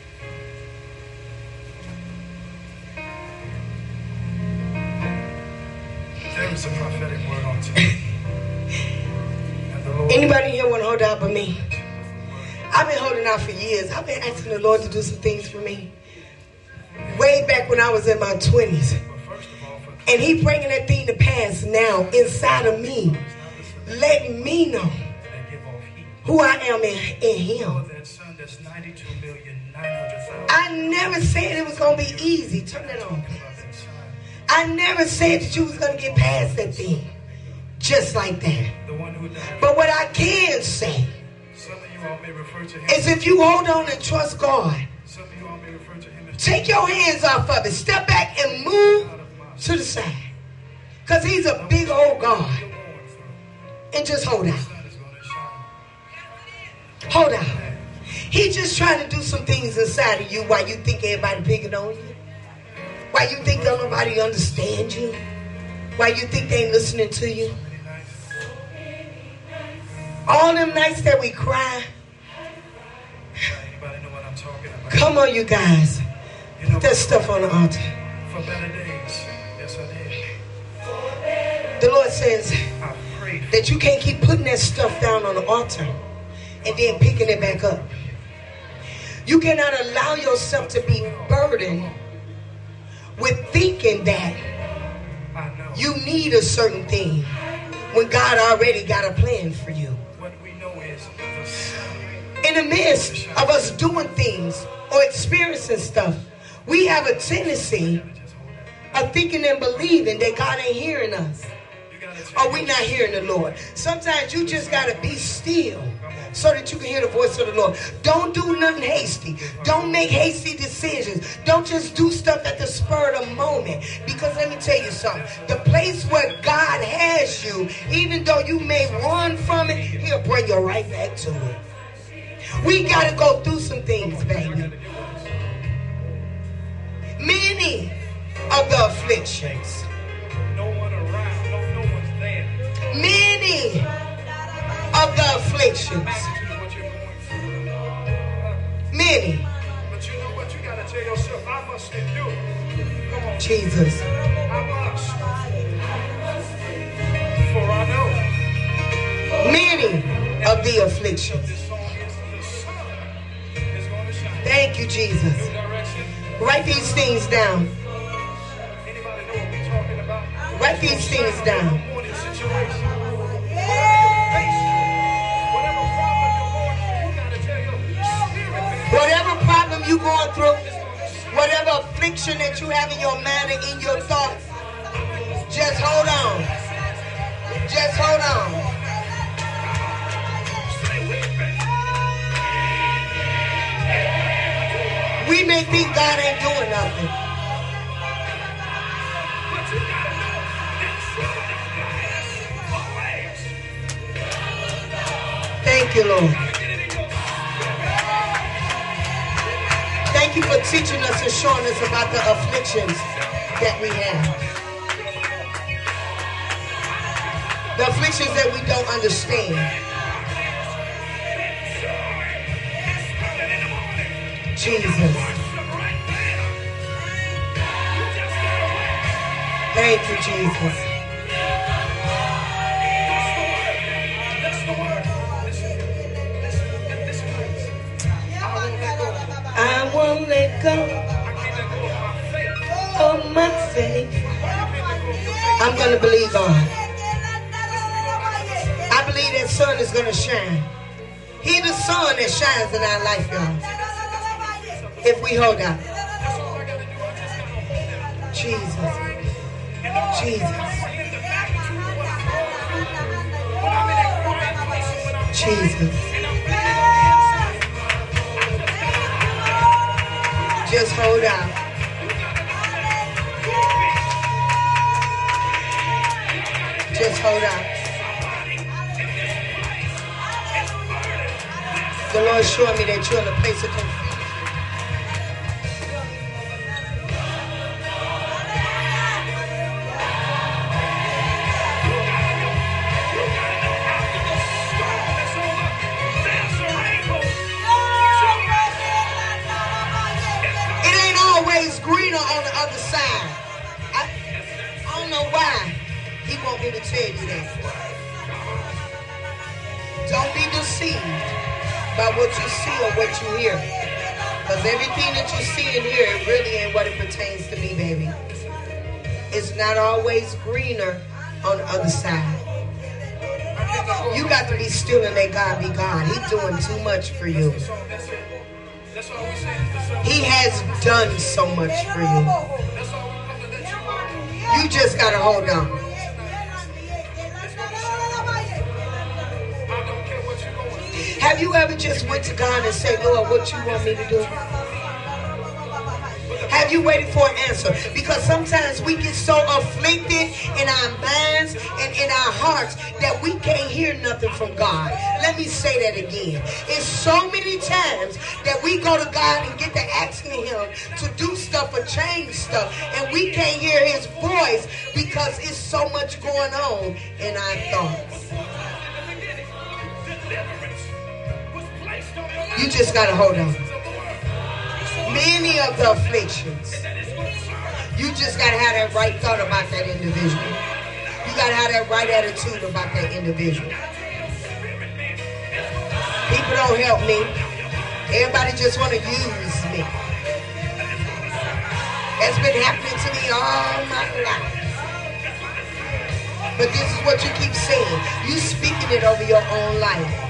Speaker 2: There is a prophetic word on today.
Speaker 1: Anybody here want to hold out but me? I've been holding out for years. I've been asking the Lord to do some things for me. Way back when I was in my 20s. And he bringing that thing to pass now inside of me. Letting me know who I am in him. I never said it was going to be easy. Turn that on, please. I never said that you was going to get past that thing. Just like that. But what I can say is if you hold on and trust God, take your hands off of it. Step back and move to the side. Because he's a big old God. And just hold out. Hold out. He's just trying to do some things inside of you while you think everybody picking on you. Why you think that nobody understand you? Why you think they ain't listening to you? All them nights that we cry. Come on, you guys. Put that stuff on the altar.
Speaker 2: For better days. Yes, I did.
Speaker 1: The Lord says that you can't keep putting that stuff down on the altar and then picking it back up. You cannot allow yourself to be burdened with thinking that you need a certain thing when God already got a plan for you.
Speaker 2: What we know is
Speaker 1: in the midst of us doing things or experiencing stuff, we have a tendency of thinking and believing that God ain't hearing us or we not hearing the Lord. Sometimes you just got to be still so that you can hear the voice of the Lord. Don't do nothing hasty. Don't make hasty decisions. Don't just do stuff at the spur of the moment. Because let me tell you something. The place where God has you, even though you may run from it, he'll bring you right back to it. We got to go through some things, baby. Many of the afflictions.
Speaker 2: No one around. No one's there.
Speaker 1: Many of the afflictions. Many.
Speaker 2: But you know what? You got to tell yourself, I must endure. Come on.
Speaker 1: Jesus.
Speaker 2: I must. For I know.
Speaker 1: Many of the afflictions.
Speaker 2: This song is the sun is going to shine.
Speaker 1: Thank you, Jesus.
Speaker 2: New direction.
Speaker 1: Write these things down.
Speaker 2: Anybody know what we're talking about?
Speaker 1: Write these things down.
Speaker 2: Morning situation. Whatever problem you're going through,
Speaker 1: Whatever affliction that you have in your mind and in your thoughts, just hold on. Just hold on. We may think God ain't doing nothing. Thank you, Lord. Thank you for teaching us and showing us about the afflictions that we have. The afflictions that we don't understand. Jesus. Thank you, Jesus. I won't let go of my faith. I'm going to believe God. I believe that sun is going to shine. He's the sun that shines in our life, y'all. If we hold out. Jesus. Jesus. Jesus. Just hold out. Just hold out. The Lord showed me that you're in a place of confusion. It ain't always greener on the other side. I don't know why he want me to tell you that. Don't be deceived by what you see or what you hear. Because everything that you see and hear, it really ain't what it pertains to me, baby. It's not always greener on the other side. You got to be still and let God be God. He's doing too much for you. He has done so much for you. You just got to hold on. Have you ever just went to God and said, Lord, what you want me to do? Have you waited for an answer? Because sometimes we get so afflicted in our minds and in our hearts that we can't hear nothing from God. Let me say that again. It's so many times that we go to God and get to asking him to do stuff or change stuff, and we can't hear his voice because it's so much going on in our thoughts. You just got to hold on. Many of the afflictions, you just got to have that right thought about that individual. You got to have that right attitude about that individual. People don't help me. Everybody just want to use me. That's been happening to me all my life. But this is what you keep saying. You speaking it over your own life.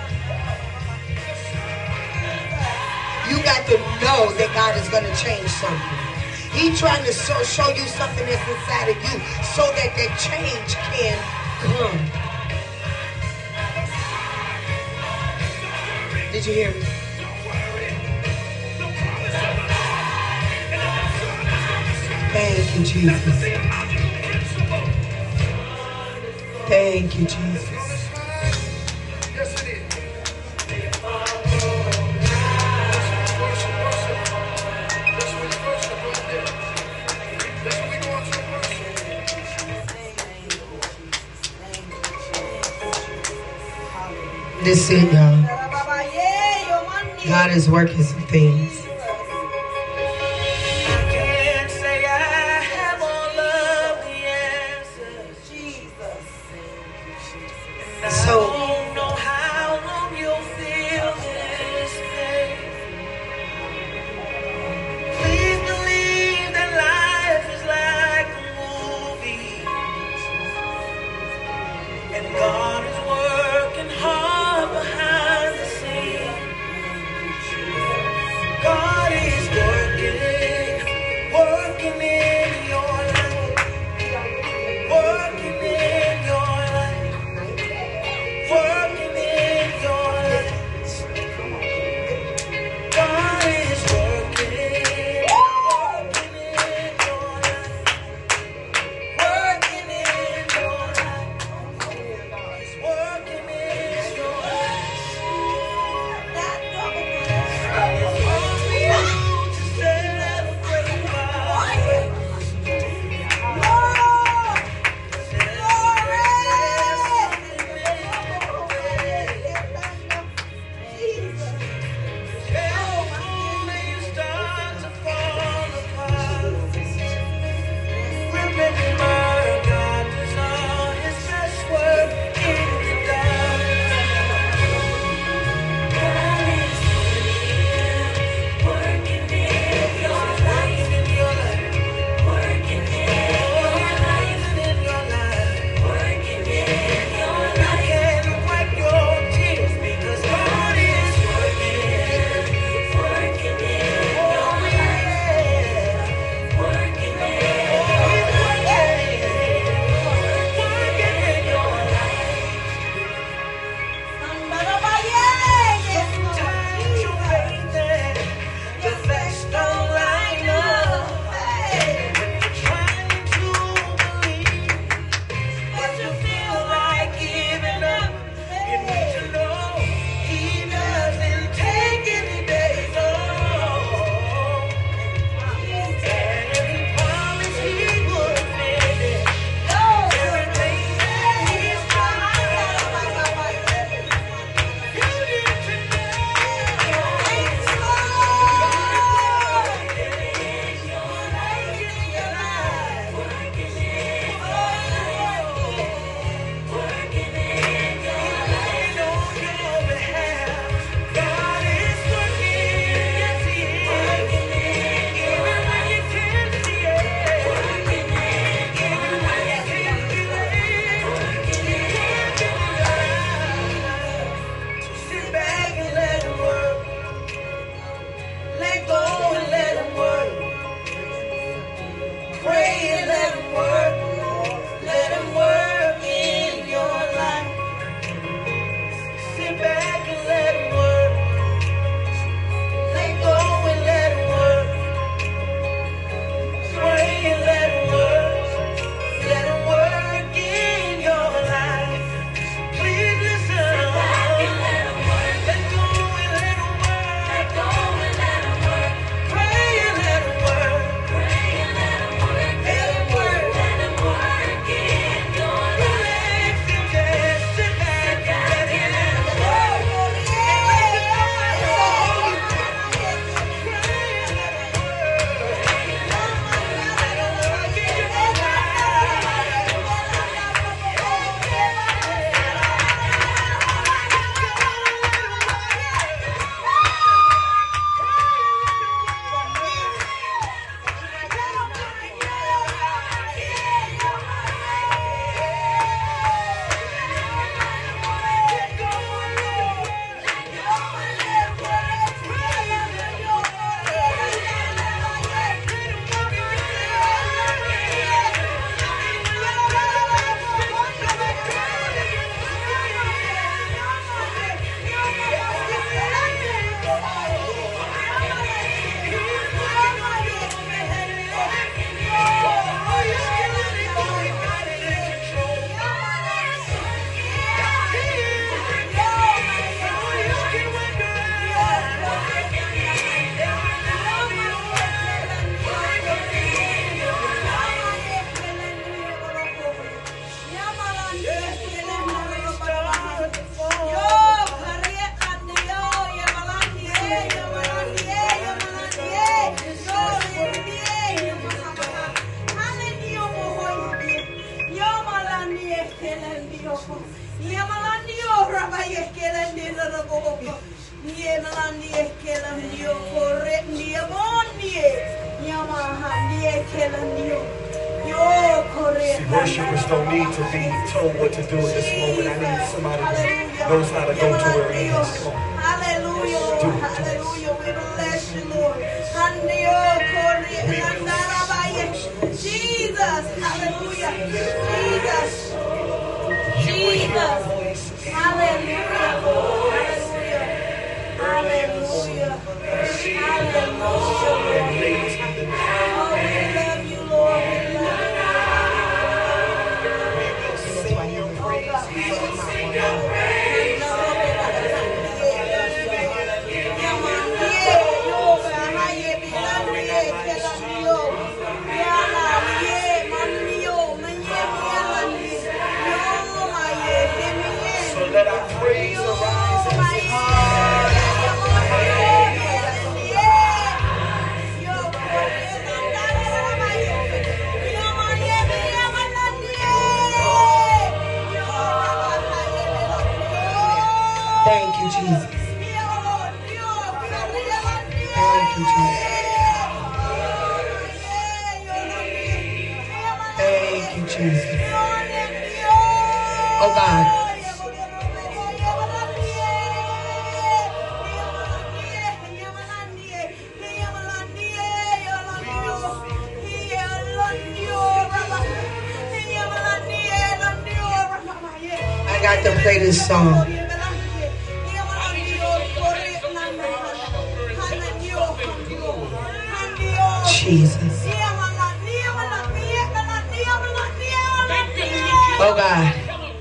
Speaker 1: You got to know that God is going to change something. He's trying to show you something that's inside of you so that that change can come. Did you hear me? Thank you, Jesus. Thank you, Jesus.
Speaker 2: Yes, it is.
Speaker 1: This is it, y'all. God is working some things. So,
Speaker 2: please believe that life is like a movie, and God is working hard behind the scenes. God is working in your life, working in your life, working in your life. God is working in your life, working in your life. Worshipers don't need to be told what to do in this moment. I need somebody that knows how to go to where it is. Come on.
Speaker 3: Hallelujah. Hallelujah. We bless you, Lord. Jesus. Hallelujah. Jesus. Jesus. Hallelujah. Hallelujah. Hallelujah. Hallelujah. Oh, we love you, Lord. We love you.
Speaker 2: So let our praise arise as
Speaker 1: Thank you, Jesus. Thank you, Jesus. Thank you, Jesus. Oh God. I got to play this song. Jesus. Oh God.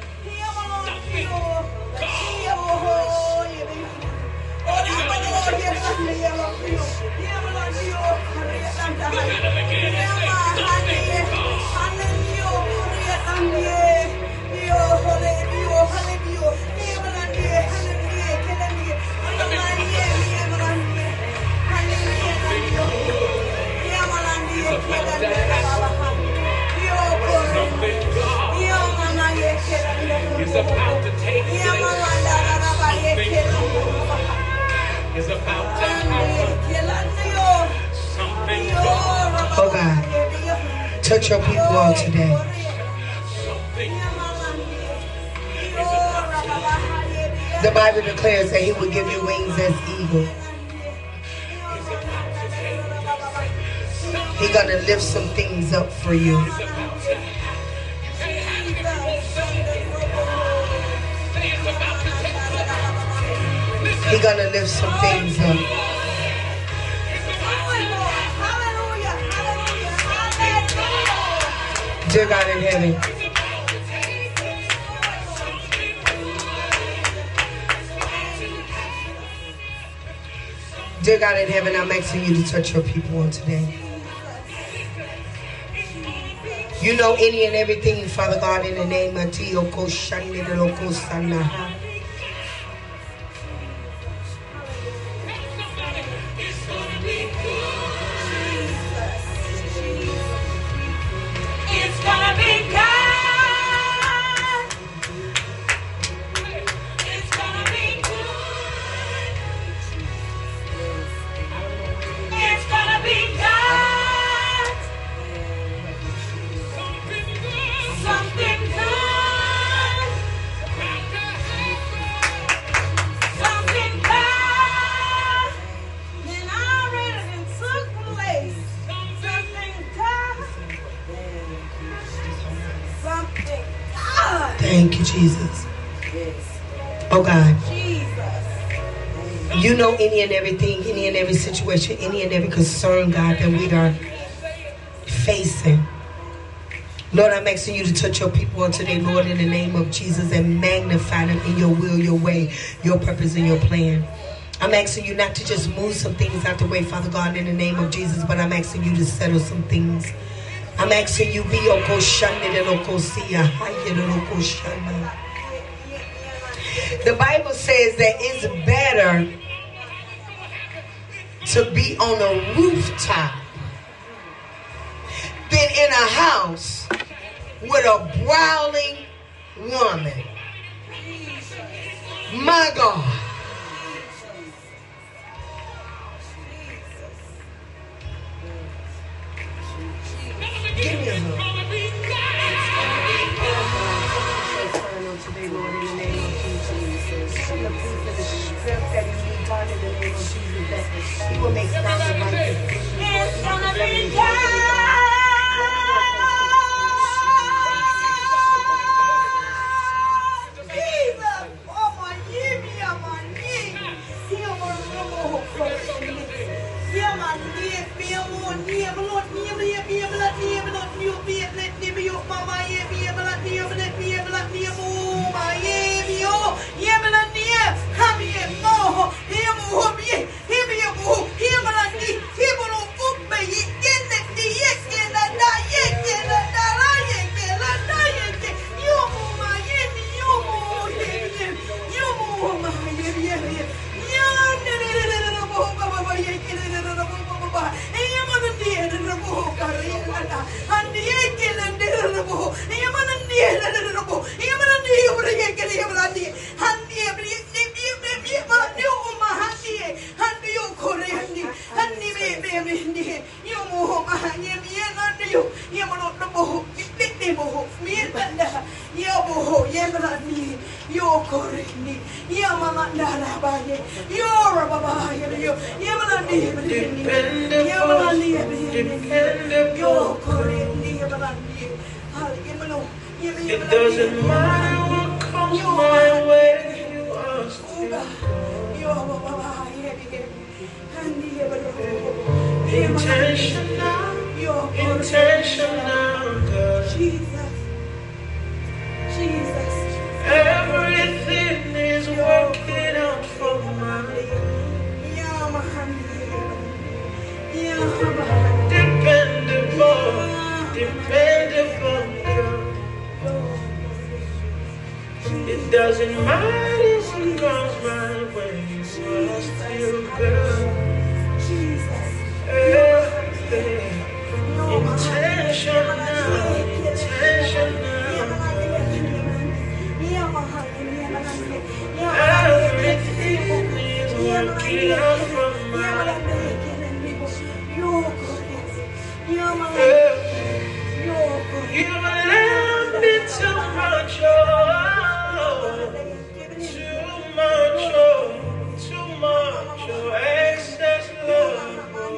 Speaker 2: It's about to take place. It's about to happen. Something good.
Speaker 1: Oh God. Touch your people all today. The Bible declares that He will give you wings as eagle. He's gonna lift some things up for you. He's gonna lift some things up. Dear God in heaven, dear God in heaven, I'm asking you to touch your people on today. You know any and everything, Father God, in the name of Tiyoko Shandi Loko Sanaha. Thank you, Jesus. Oh God. You know any and everything, any and every situation, any and every concern, God, that we are facing. Lord, I'm asking you to touch your people on today, Lord, in the name of Jesus, and magnify them in your will, your way, your purpose, and your plan. I'm asking you not to just move some things out the way, Father God, in the name of Jesus, but I'm asking you to settle some things. I'm asking you, be the Bible says that it's better to be on a rooftop than in a house with a brawling woman. My God. Give me a hug. Today, Lord, in the name of Jesus. From the proof of the strength that he needs, God, in the name of Jesus, that he will make sound the right decision. It's gonna be God.
Speaker 4: It doesn't matter what comes my way, you are still intentional, God. Jesus, everything is working out for my good. Dependable God. It doesn't matter what comes my way, you are still good. You love me too much, too much, excess love.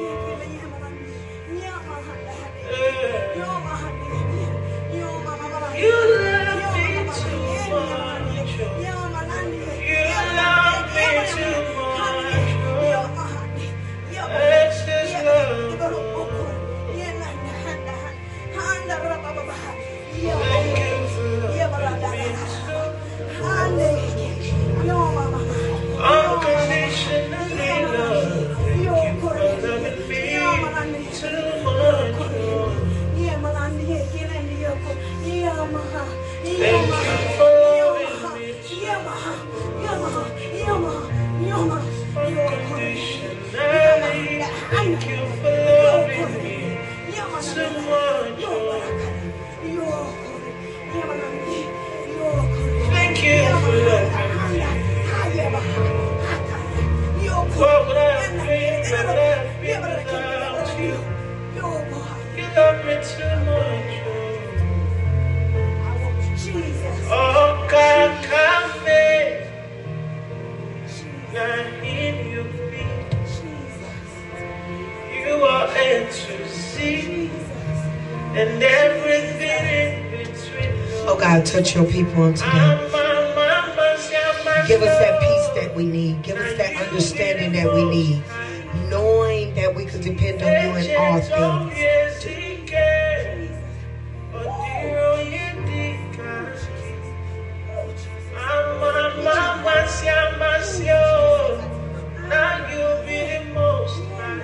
Speaker 4: You love me too much, you love me too much, excess love. Thank you for loving me unconditionally, love. Thank you for loving me too much. Thank you for loving me unconditionally. Thank you for loving me too much. Thank you for loving me. What would I have been without you? You love me too much. Oh, God, come in. Now in you be. You are A to Z. And everything in between.
Speaker 1: Oh God, touch your people on today. Give us that peace that we need. Give us that understanding that we need. Knowing that we could depend on you in all things.
Speaker 4: Now you be the most like.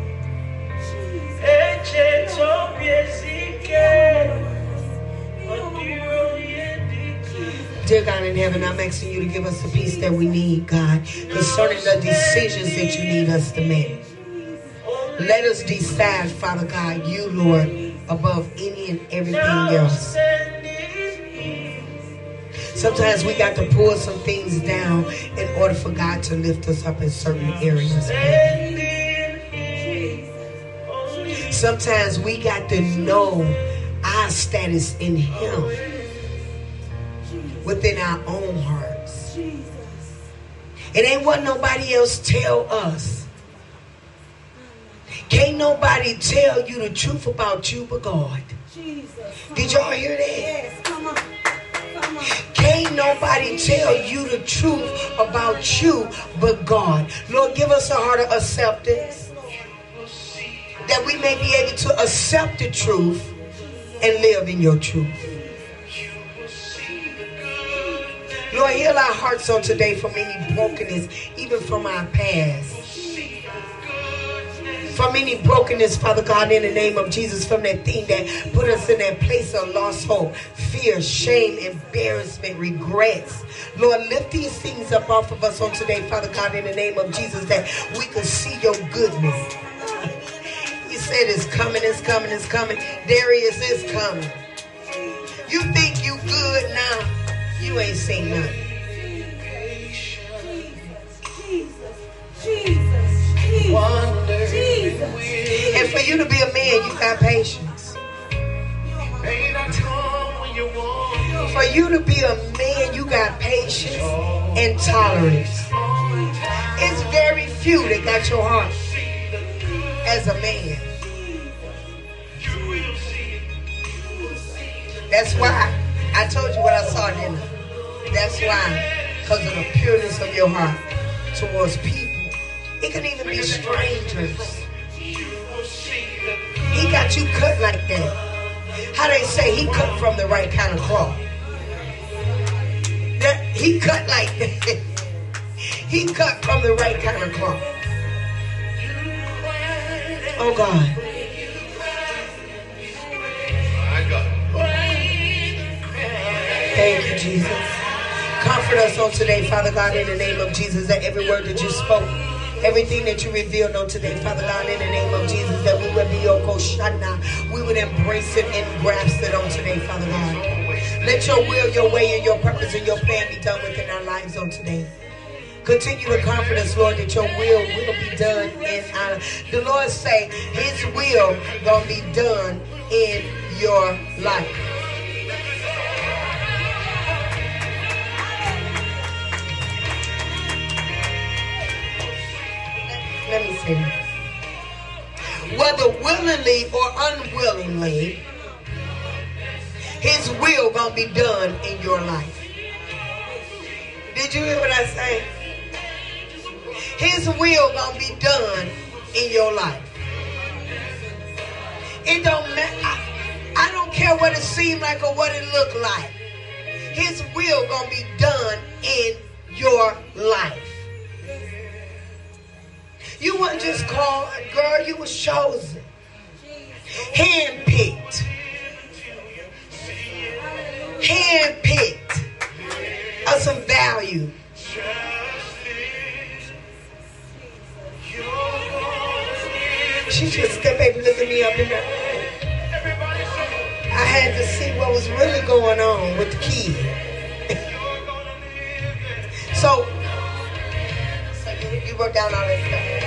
Speaker 1: Dear God in heaven, I'm asking you to give us the peace that we need, God, concerning the decisions that you need us to make. Let us decide, Father God, you, Lord, above any and everything else. Sometimes we got to pull some things down in order for God to lift us up in certain areas. Sometimes we got to know our status in Him within our own hearts. It ain't what nobody else tell us. Can't nobody tell you the truth about you but God. Did y'all hear that?
Speaker 3: Yes, come on. Come on.
Speaker 1: Can't nobody tell you the truth about you but God. Lord, give us a heart of acceptance, that we may be able to accept the truth and live in your truth. Lord, heal our hearts on today from any brokenness, even from our past. From any brokenness, Father God, in the name of Jesus, from that thing that put us in that place of lost hope, fear, shame, embarrassment, regrets. Lord, lift these things up off of us on today, Father God, in the name of Jesus, that we can see your goodness. You said it's coming, it's coming, it's coming. Darius is coming. You think you good now? You ain't seen nothing. And for you to be a man, you got patience. For you to be a man, you got patience and tolerance. It's very few that got your heart as a man. That's why I told you what I saw, didn't I? That's why, because of the pureness of your heart towards people. It can even be strangers. He got you cut like that. How they say, he cut from the right kind of cloth. He cut like that. He cut from the right kind of cloth. Oh God. Thank you, Jesus. Comfort us on today, Father God, in the name of Jesus, that every word that you spoke, everything that you revealed on today, Father God, in the name of Jesus, that we would be your koshana. We would embrace it and grasp it on today, Father God. Let your will, your way, and your purpose and your plan be done within our lives on today. Continue to comfort us, Lord, that your will be done in our... The Lord say his will gonna be done in your life. Let me say this. Whether willingly or unwillingly, his will gonna be done in your life. Did you hear what I say? His will gonna be done in your life. It don't matter. I don't care what it seemed like or what it looked like. His will gonna be done in your life. You weren't just called, girl, you were chosen. Handpicked. Handpicked of some value. She just stepped back and looked at me up in there. I had to see what was really going on with the kid. So you wrote down all that stuff.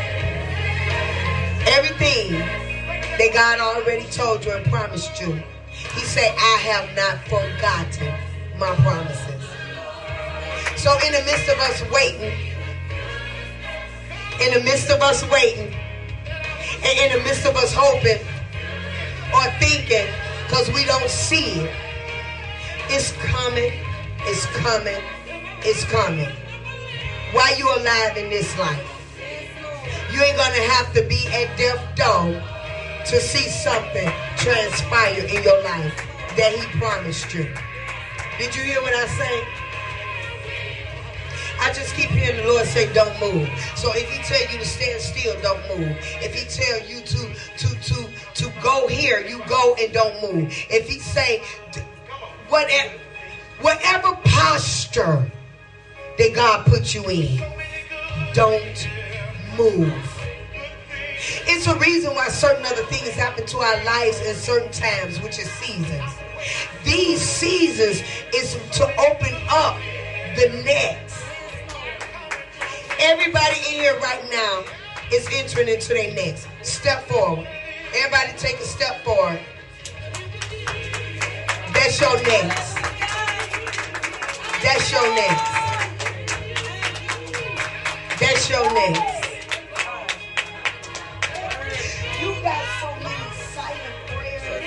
Speaker 1: Everything that God already told you and promised you. He said, I have not forgotten my promises. So in the midst of us waiting, and in the midst of us hoping or thinking, because we don't see it, it's coming, it's coming, it's coming. While you're alive in this life, you ain't going to have to be at death door to see something transpire in your life that he promised you. Did you hear what I say? I just keep hearing the Lord say, don't move. So if he tell you to stand still, don't move. If he tell you to go here, you go and don't move. If he say, whatever posture that God put you in, don't move. It's a reason why certain other things happen to our lives in certain times, which is seasons. These seasons is to open up the next. Everybody in here right now is entering into their next. Step forward. Everybody take a step forward. That's your next. That's your next. That's your next. You got so many silent prayers.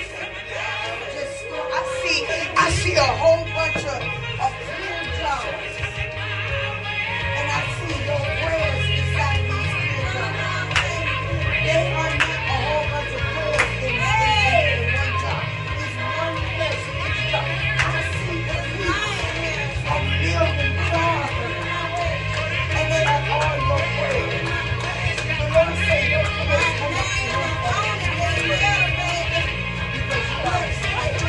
Speaker 1: I see a whole bunch of clear jobs. And I see your prayers inside these clear jobs. They are not a whole bunch of prayers in one job. It's one person, each job. I see the leaves of million jobs. And they are all your prayers. The Lord said your prayers come up to him because you are excited.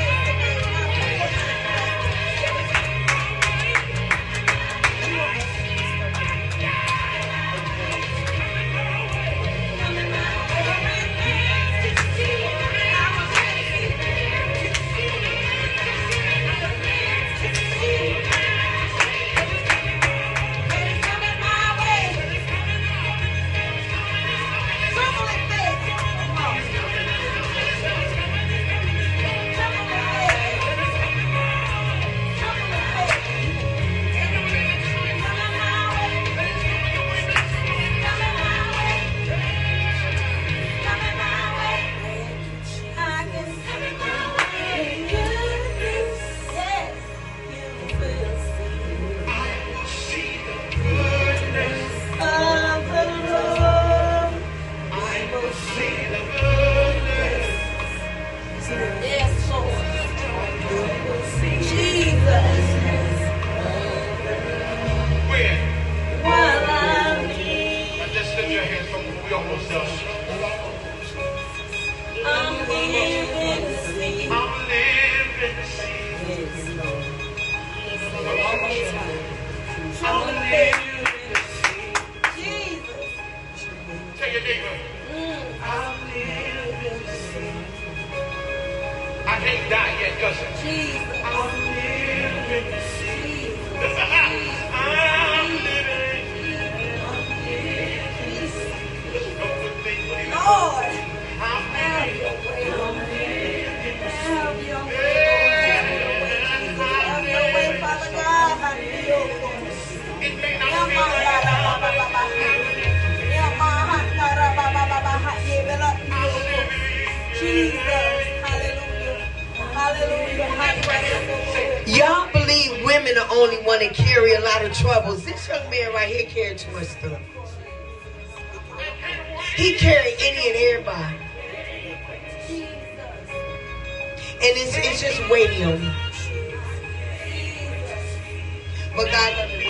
Speaker 1: Y'all believe women are only one that carry a lot of troubles. This young man right here carried too much stuff. He carried any and everybody. And it's just waiting on him. But God loves you.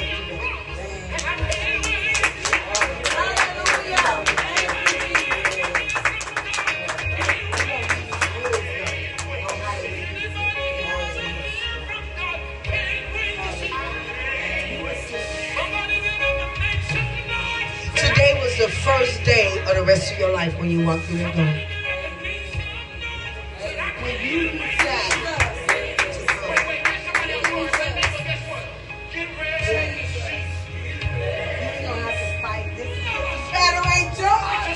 Speaker 1: The first day of the rest of your life when you walk through the door. When you decide to go, you're going to have to fight this. The battle ain't yours.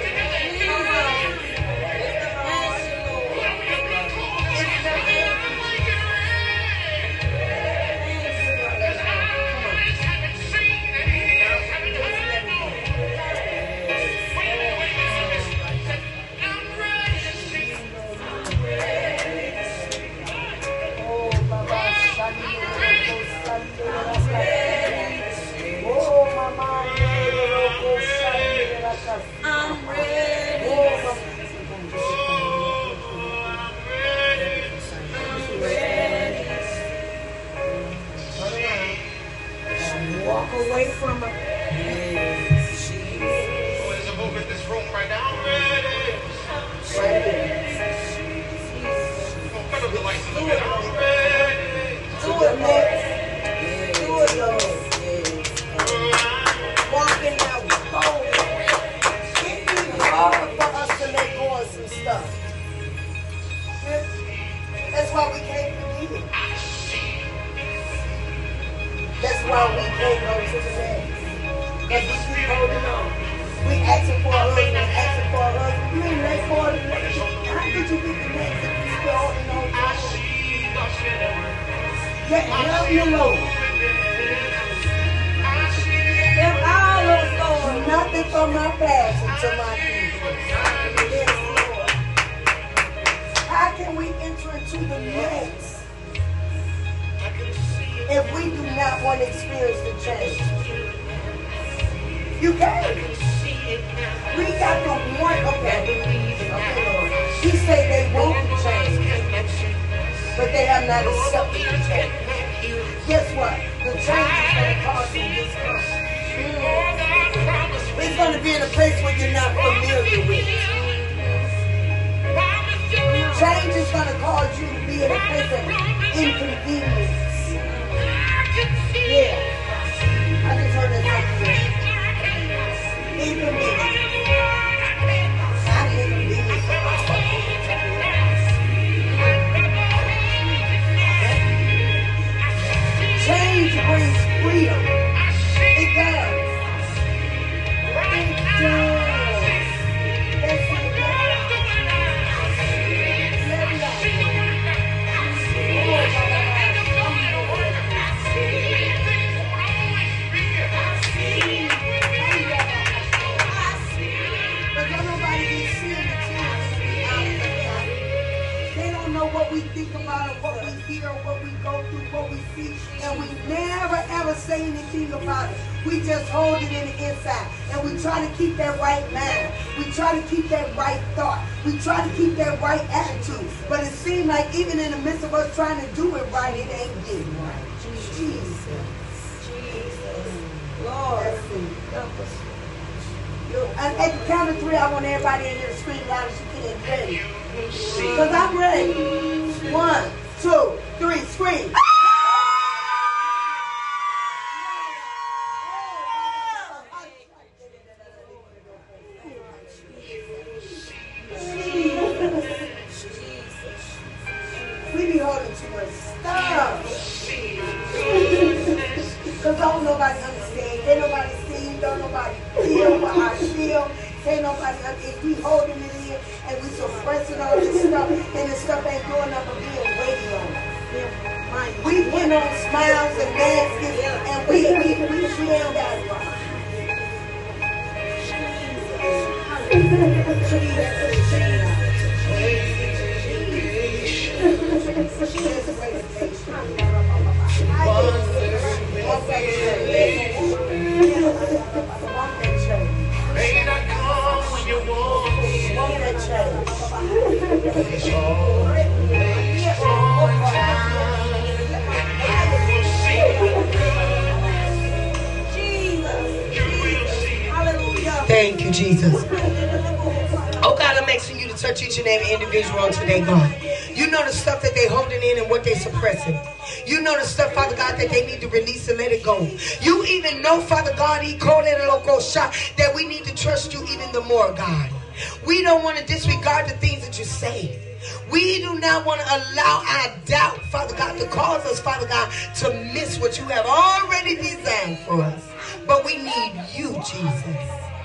Speaker 1: Walk away from her. There's
Speaker 2: a move in this room right now. I'm ready. Cut up the lights a little bit. I'm ready.
Speaker 1: Do it, Lord. Do it, Lord. Walk in that bold. It be hard for us to let go of some stuff. That's why we can't why we can't go to the next. Because we keep holding on. We asking for a husband, asking for a husband. You ain't ready for it. How did you get the next if you still holding on to it? Let love you Lord.
Speaker 3: If all of us, Lord,
Speaker 1: Nothing from my past until my future. Yes, Lord. How can we enter into the next if we do not want to experience the change? You can't. We got to want, okay, Lord. He said they want to change, but they have not accepted the change. Guess what? The change is going to cause some discomfort. It's going to be in a place where you're not familiar with. Change is going to cause you to be in a place of inconvenience. Yeah. I just heard that something. Inconvenience. Not inconvenience. Change brings freedom. It does. It does. That's what it does. Let me out. But don't nobody be seeing the change. They don't know what we think about or what we hear or what we go through, what we see, and we never ever say anything about it. We just hold it in the inside, and we try to keep that right mind. We try to keep that right thought. We try to keep that right attitude. But it seems like even in the midst of us trying to do it right, it ain't getting right. Jesus. Lord. Help us. And at the count of 3, I want everybody in here to scream loud as you can. Ready? Because I'm ready. 1, 2, 3, scream. We be holding too much stuff. Because don't nobody understand. Can't nobody see. Don't nobody feel what I feel. Can't nobody understand. We holding it in and we suppressing all this stuff. And this stuff ain't doing nothing but being weighted on. We put on smiles and masks and we ain't got it right.
Speaker 4: May not come when you want. It's all
Speaker 1: Thank you, Jesus. Oh God, I'm asking you to touch each and every individual on today, God. You know the stuff that they holding in and what they suppressing. You know the stuff, Father God, that they need to release and let it go. You even know, Father God, that we need to trust you even the more, God. We don't want to disregard the things that you say. We do not want to allow our doubt, Father God, to cause us, Father God, to miss what you have already designed for us. But we need you, Jesus.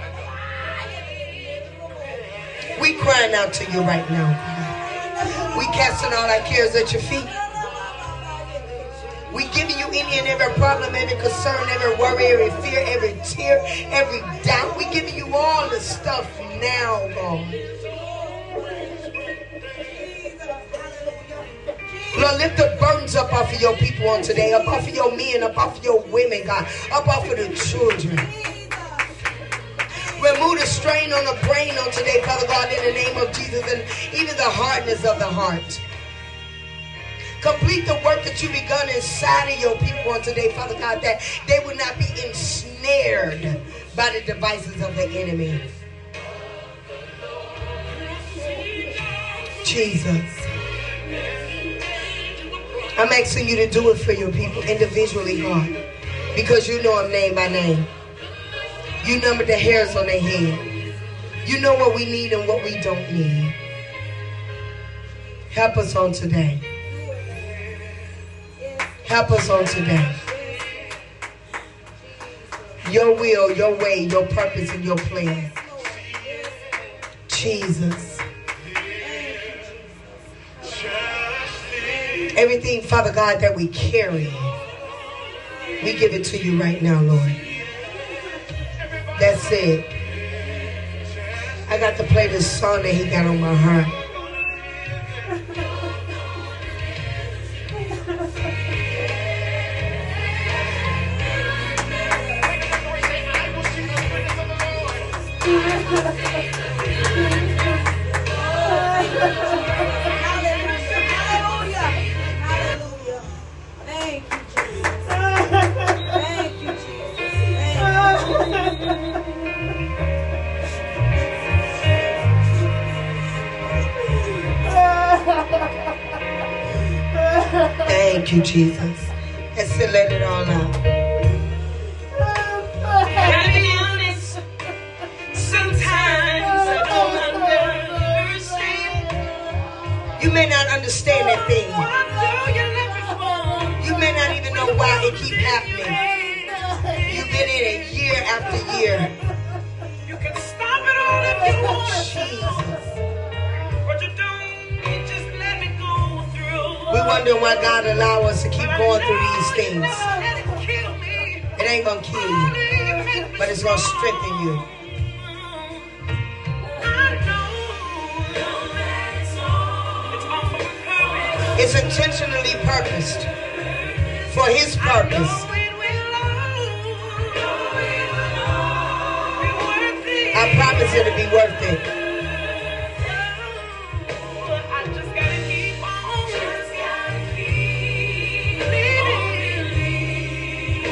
Speaker 1: We crying out to you right now, God. We casting all our cares at your feet. We giving you any and every problem, every concern, every worry, every fear, every tear, every doubt. We giving you all the stuff now, God. Lord, lift the burdens up off of your people on today, up off of your men, up off of your women, God, up off of the children. Remove the strain on the brain on today, Father God, in the name of Jesus, and even the hardness of the heart. Complete the work that you've begun inside of your people on today, Father God, that they would not be ensnared by the devices of the enemy. Jesus. I'm asking you to do it for your people individually, God, because you know them name by name. You number the hairs on their head. You know what we need and what we don't need. Help us on today. Help us on today. Your will, your way, your purpose, and your plan. Jesus. Everything, Father God, that we carry, we give it to you right now, Lord. That's it. I got to play this song that he got on my heart. Thank you, Jesus. Let's let it all out.
Speaker 4: Gotta be honest. Sometimes I don't understand.
Speaker 1: You may not understand that thing.
Speaker 4: What do you let me fall?
Speaker 1: You may not even know why it keeps happening. You've been in it year after year.
Speaker 4: You can stop it all if you want.
Speaker 1: Jesus.
Speaker 4: But you don't just let me go through.
Speaker 1: We wonder why God allow us to keep going through these things.
Speaker 4: Let it kill me.
Speaker 1: It ain't gonna kill you, but it's gonna strengthen you. It's intentionally purposed for his purpose. I promise it'll be worth it.
Speaker 4: I just gotta keep on. Believing.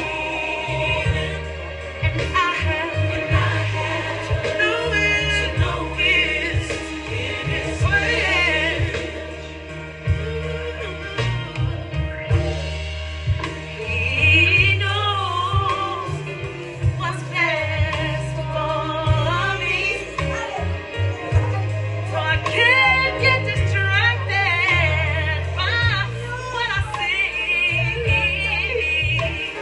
Speaker 4: And I have to know it's in his plan. He knows what's best for me. So I can't get distracted by what I see.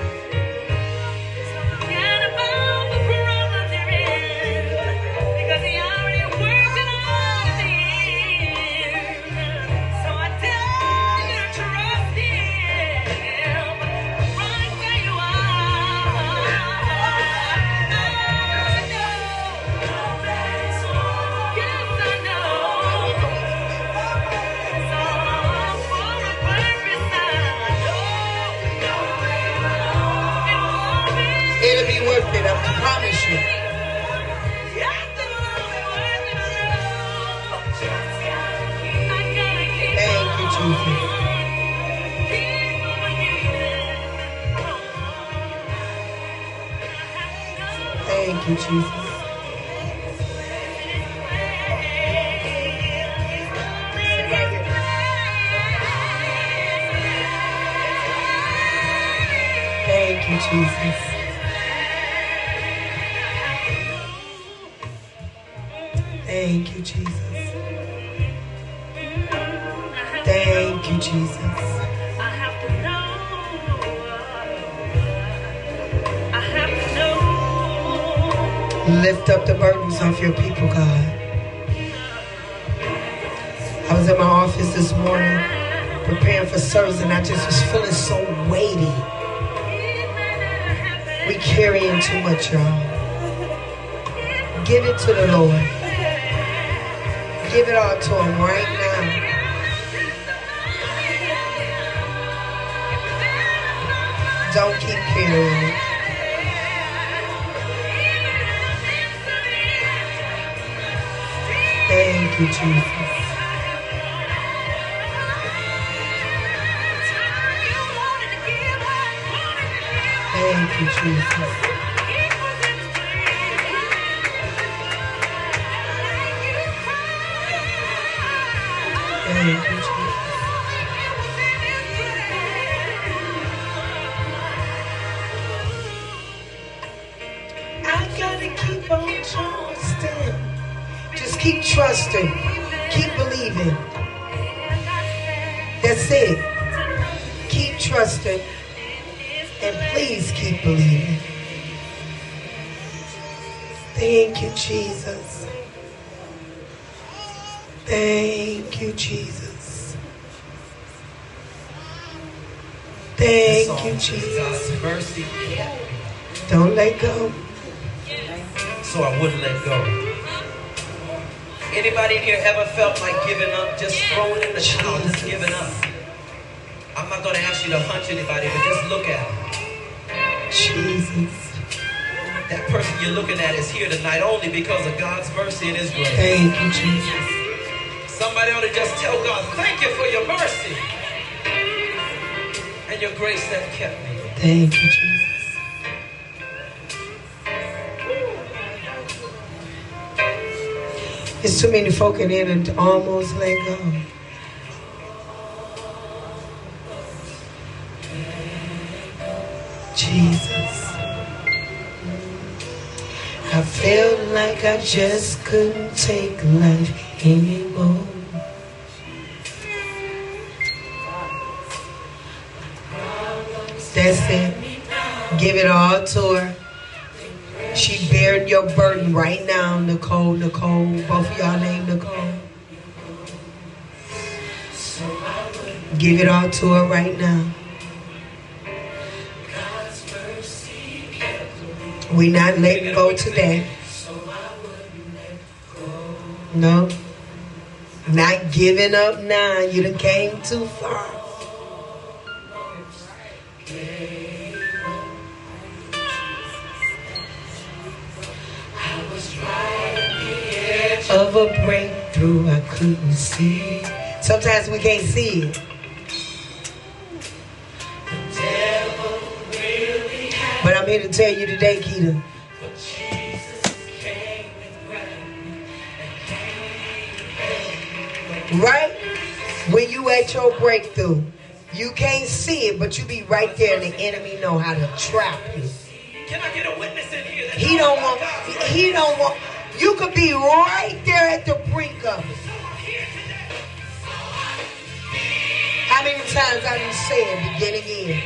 Speaker 4: So forget about the problems you're in, because he already worked it out in the end. So I tell you to trust him right where you are.
Speaker 1: It'll be worth it, I promise you. Thank you, Jesus. Thank you, Jesus. Thank you, Jesus. Thank you, Jesus. Thank you, Jesus.
Speaker 4: I have to know. I have to know.
Speaker 1: Lift up the burdens of your people, God. I was in my office this morning preparing for service and I just was feeling so weighty. We carrying too much, y'all. Give it to the Lord. Give it all to him right now. Don't keep carrying it. Thank you, Jesus. Thank you, Jesus. Thank you, Jesus. I gotta keep on trusting. Just keep trusting. Keep believing. That's it. Keep trusting. And please keep believing. Thank you, Jesus. Thank you, Jesus. Thank you, Jesus.
Speaker 5: Mercy.
Speaker 1: Don't let go.
Speaker 5: So I wouldn't let go. Anybody in here ever felt like giving up? Just throwing in the towel, just giving up. I'm not going to ask you to hunch anybody, but just look at them.
Speaker 1: Jesus.
Speaker 5: That person you're looking at is here tonight only because of God's mercy and His grace.
Speaker 1: Thank you, Jesus.
Speaker 5: Somebody ought to just tell God, thank you for your mercy and your grace that kept me.
Speaker 1: Thank you, Jesus. There's too many folk in here that almost let go. Jesus. I felt like I just couldn't take life anymore. That's it. Give it all to her. She bared your burden right now, Nicole. Both of y'all named Nicole. Give it all to her right now. We're not letting go today. No. Not giving up now. You done came too far. Of a breakthrough I couldn't see. Sometimes we can't see it. But I'm here to tell you today, Keita. Right? When you at your breakthrough, you can't see it, but you be right there and the enemy know how to trap you.
Speaker 5: Can I get a witness in here?
Speaker 1: He don't want, you could be right there at the brink of it. How many times I done said begin again?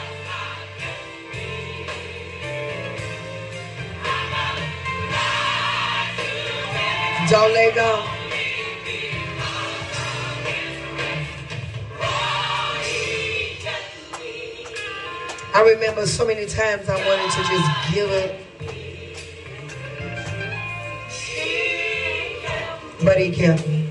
Speaker 1: Don't let go. I remember so many times I wanted to just give it. But He kept me.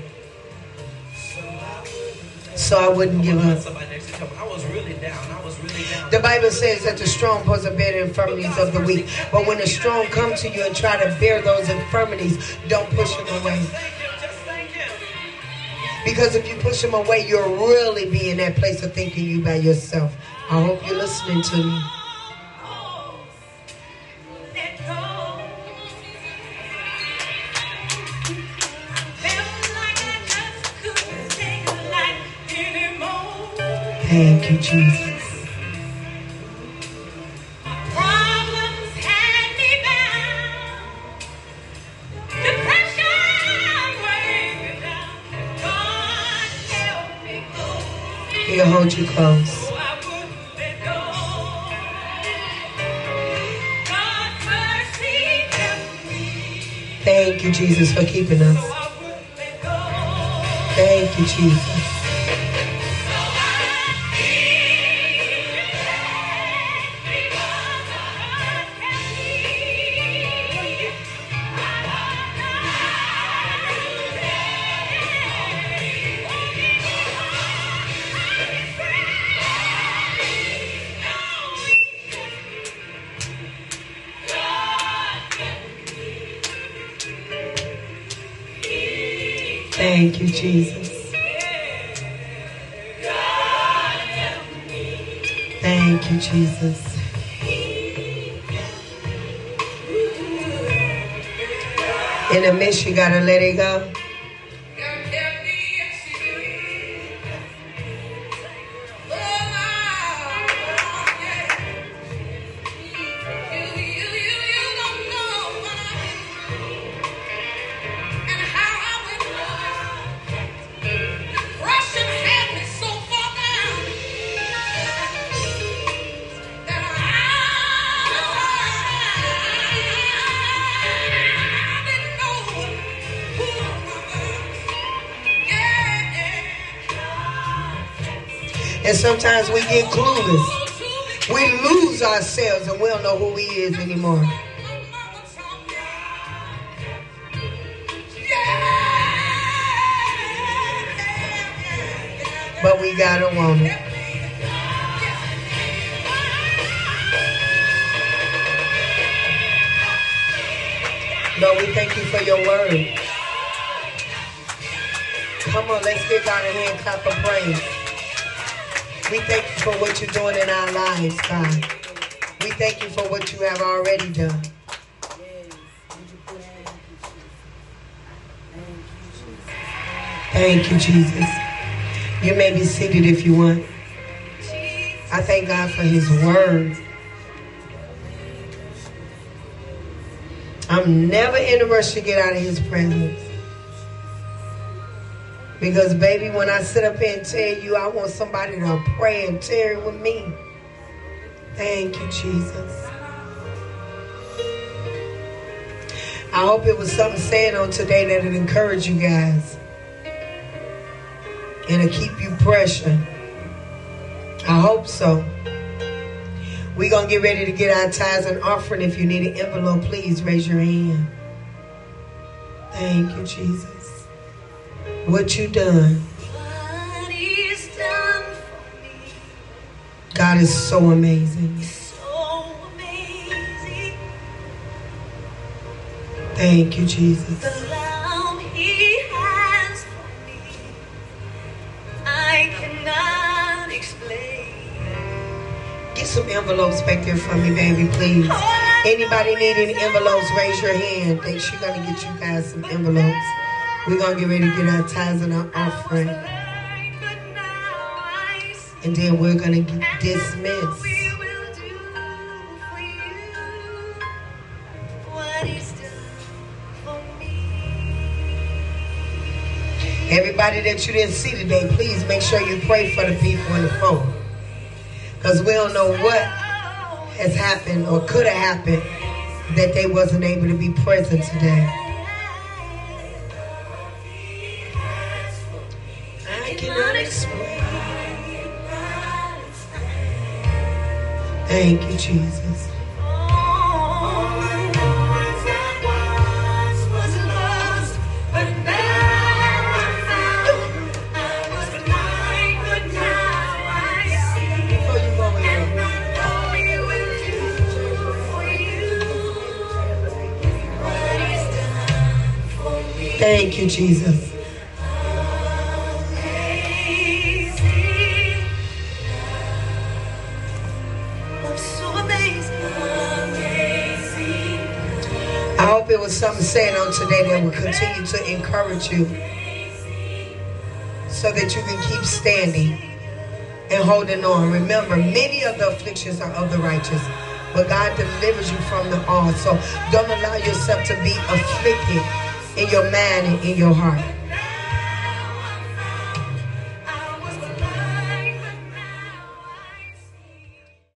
Speaker 1: So I wouldn't give up.
Speaker 5: I was really down.
Speaker 1: The Bible says that the strong pose a bear the infirmities of the weak. But when the strong come to you and try to bear those infirmities, don't push them away. Because if you push them away, you'll really be in that place of thinking you by yourself. I hope you're listening to me. Thank you, Jesus.
Speaker 4: Problems had me bound. Depression weighed me down. God help me go.
Speaker 1: He'll hold you close.
Speaker 4: So I wouldn't let go. God's mercy kept me.
Speaker 1: Thank you, Jesus, for keeping us.
Speaker 4: So I wouldn't let go.
Speaker 1: Thank you, Jesus. Thank you, Jesus. Thank you, Jesus. In the midst, you gotta let it go. And sometimes we get clueless. We lose ourselves and we don't know who he is anymore. But we gotta want it. Lord, we thank you for your word. Come on, let's give God a hand clap of praise. We thank you for what you're doing in our lives, God. We thank you for what you have already done. Thank you, Jesus. You may be seated if you want. I thank God for his word. I'm never in a rush to get out of his presence. Because, baby, when I sit up here and tell you, I want somebody to pray and tarry with me. Thank you, Jesus. I hope it was something said on today that would encourage you guys. And to keep you pressure. I hope so. We're going to get ready to get our tithes and offering. If you need an envelope, please raise your hand. Thank you, Jesus. What you done?
Speaker 4: What he's done for me.
Speaker 1: God is so amazing.
Speaker 4: So amazing.
Speaker 1: Thank you, Jesus.
Speaker 4: The love he has for me, I cannot explain.
Speaker 1: Get some envelopes back there for me, baby, please. Anybody need any envelopes, raise your hand. Think she's going to get you guys some envelopes. We're going to get ready to get our tithes and our offering. And then we're going to dismiss. Everybody that you didn't see today, please make sure you pray for the people on the phone. Because we don't know what has happened or could have happened that they wasn't able to be present today. I cannot explain. Thank you, Jesus. Thank you, Jesus. I hope it was something said on today that will continue to encourage you so that you can keep standing and holding on. Remember, many of the afflictions are of the righteous, but God delivers you from them all. So don't allow yourself to be afflicted in your mind and in your heart.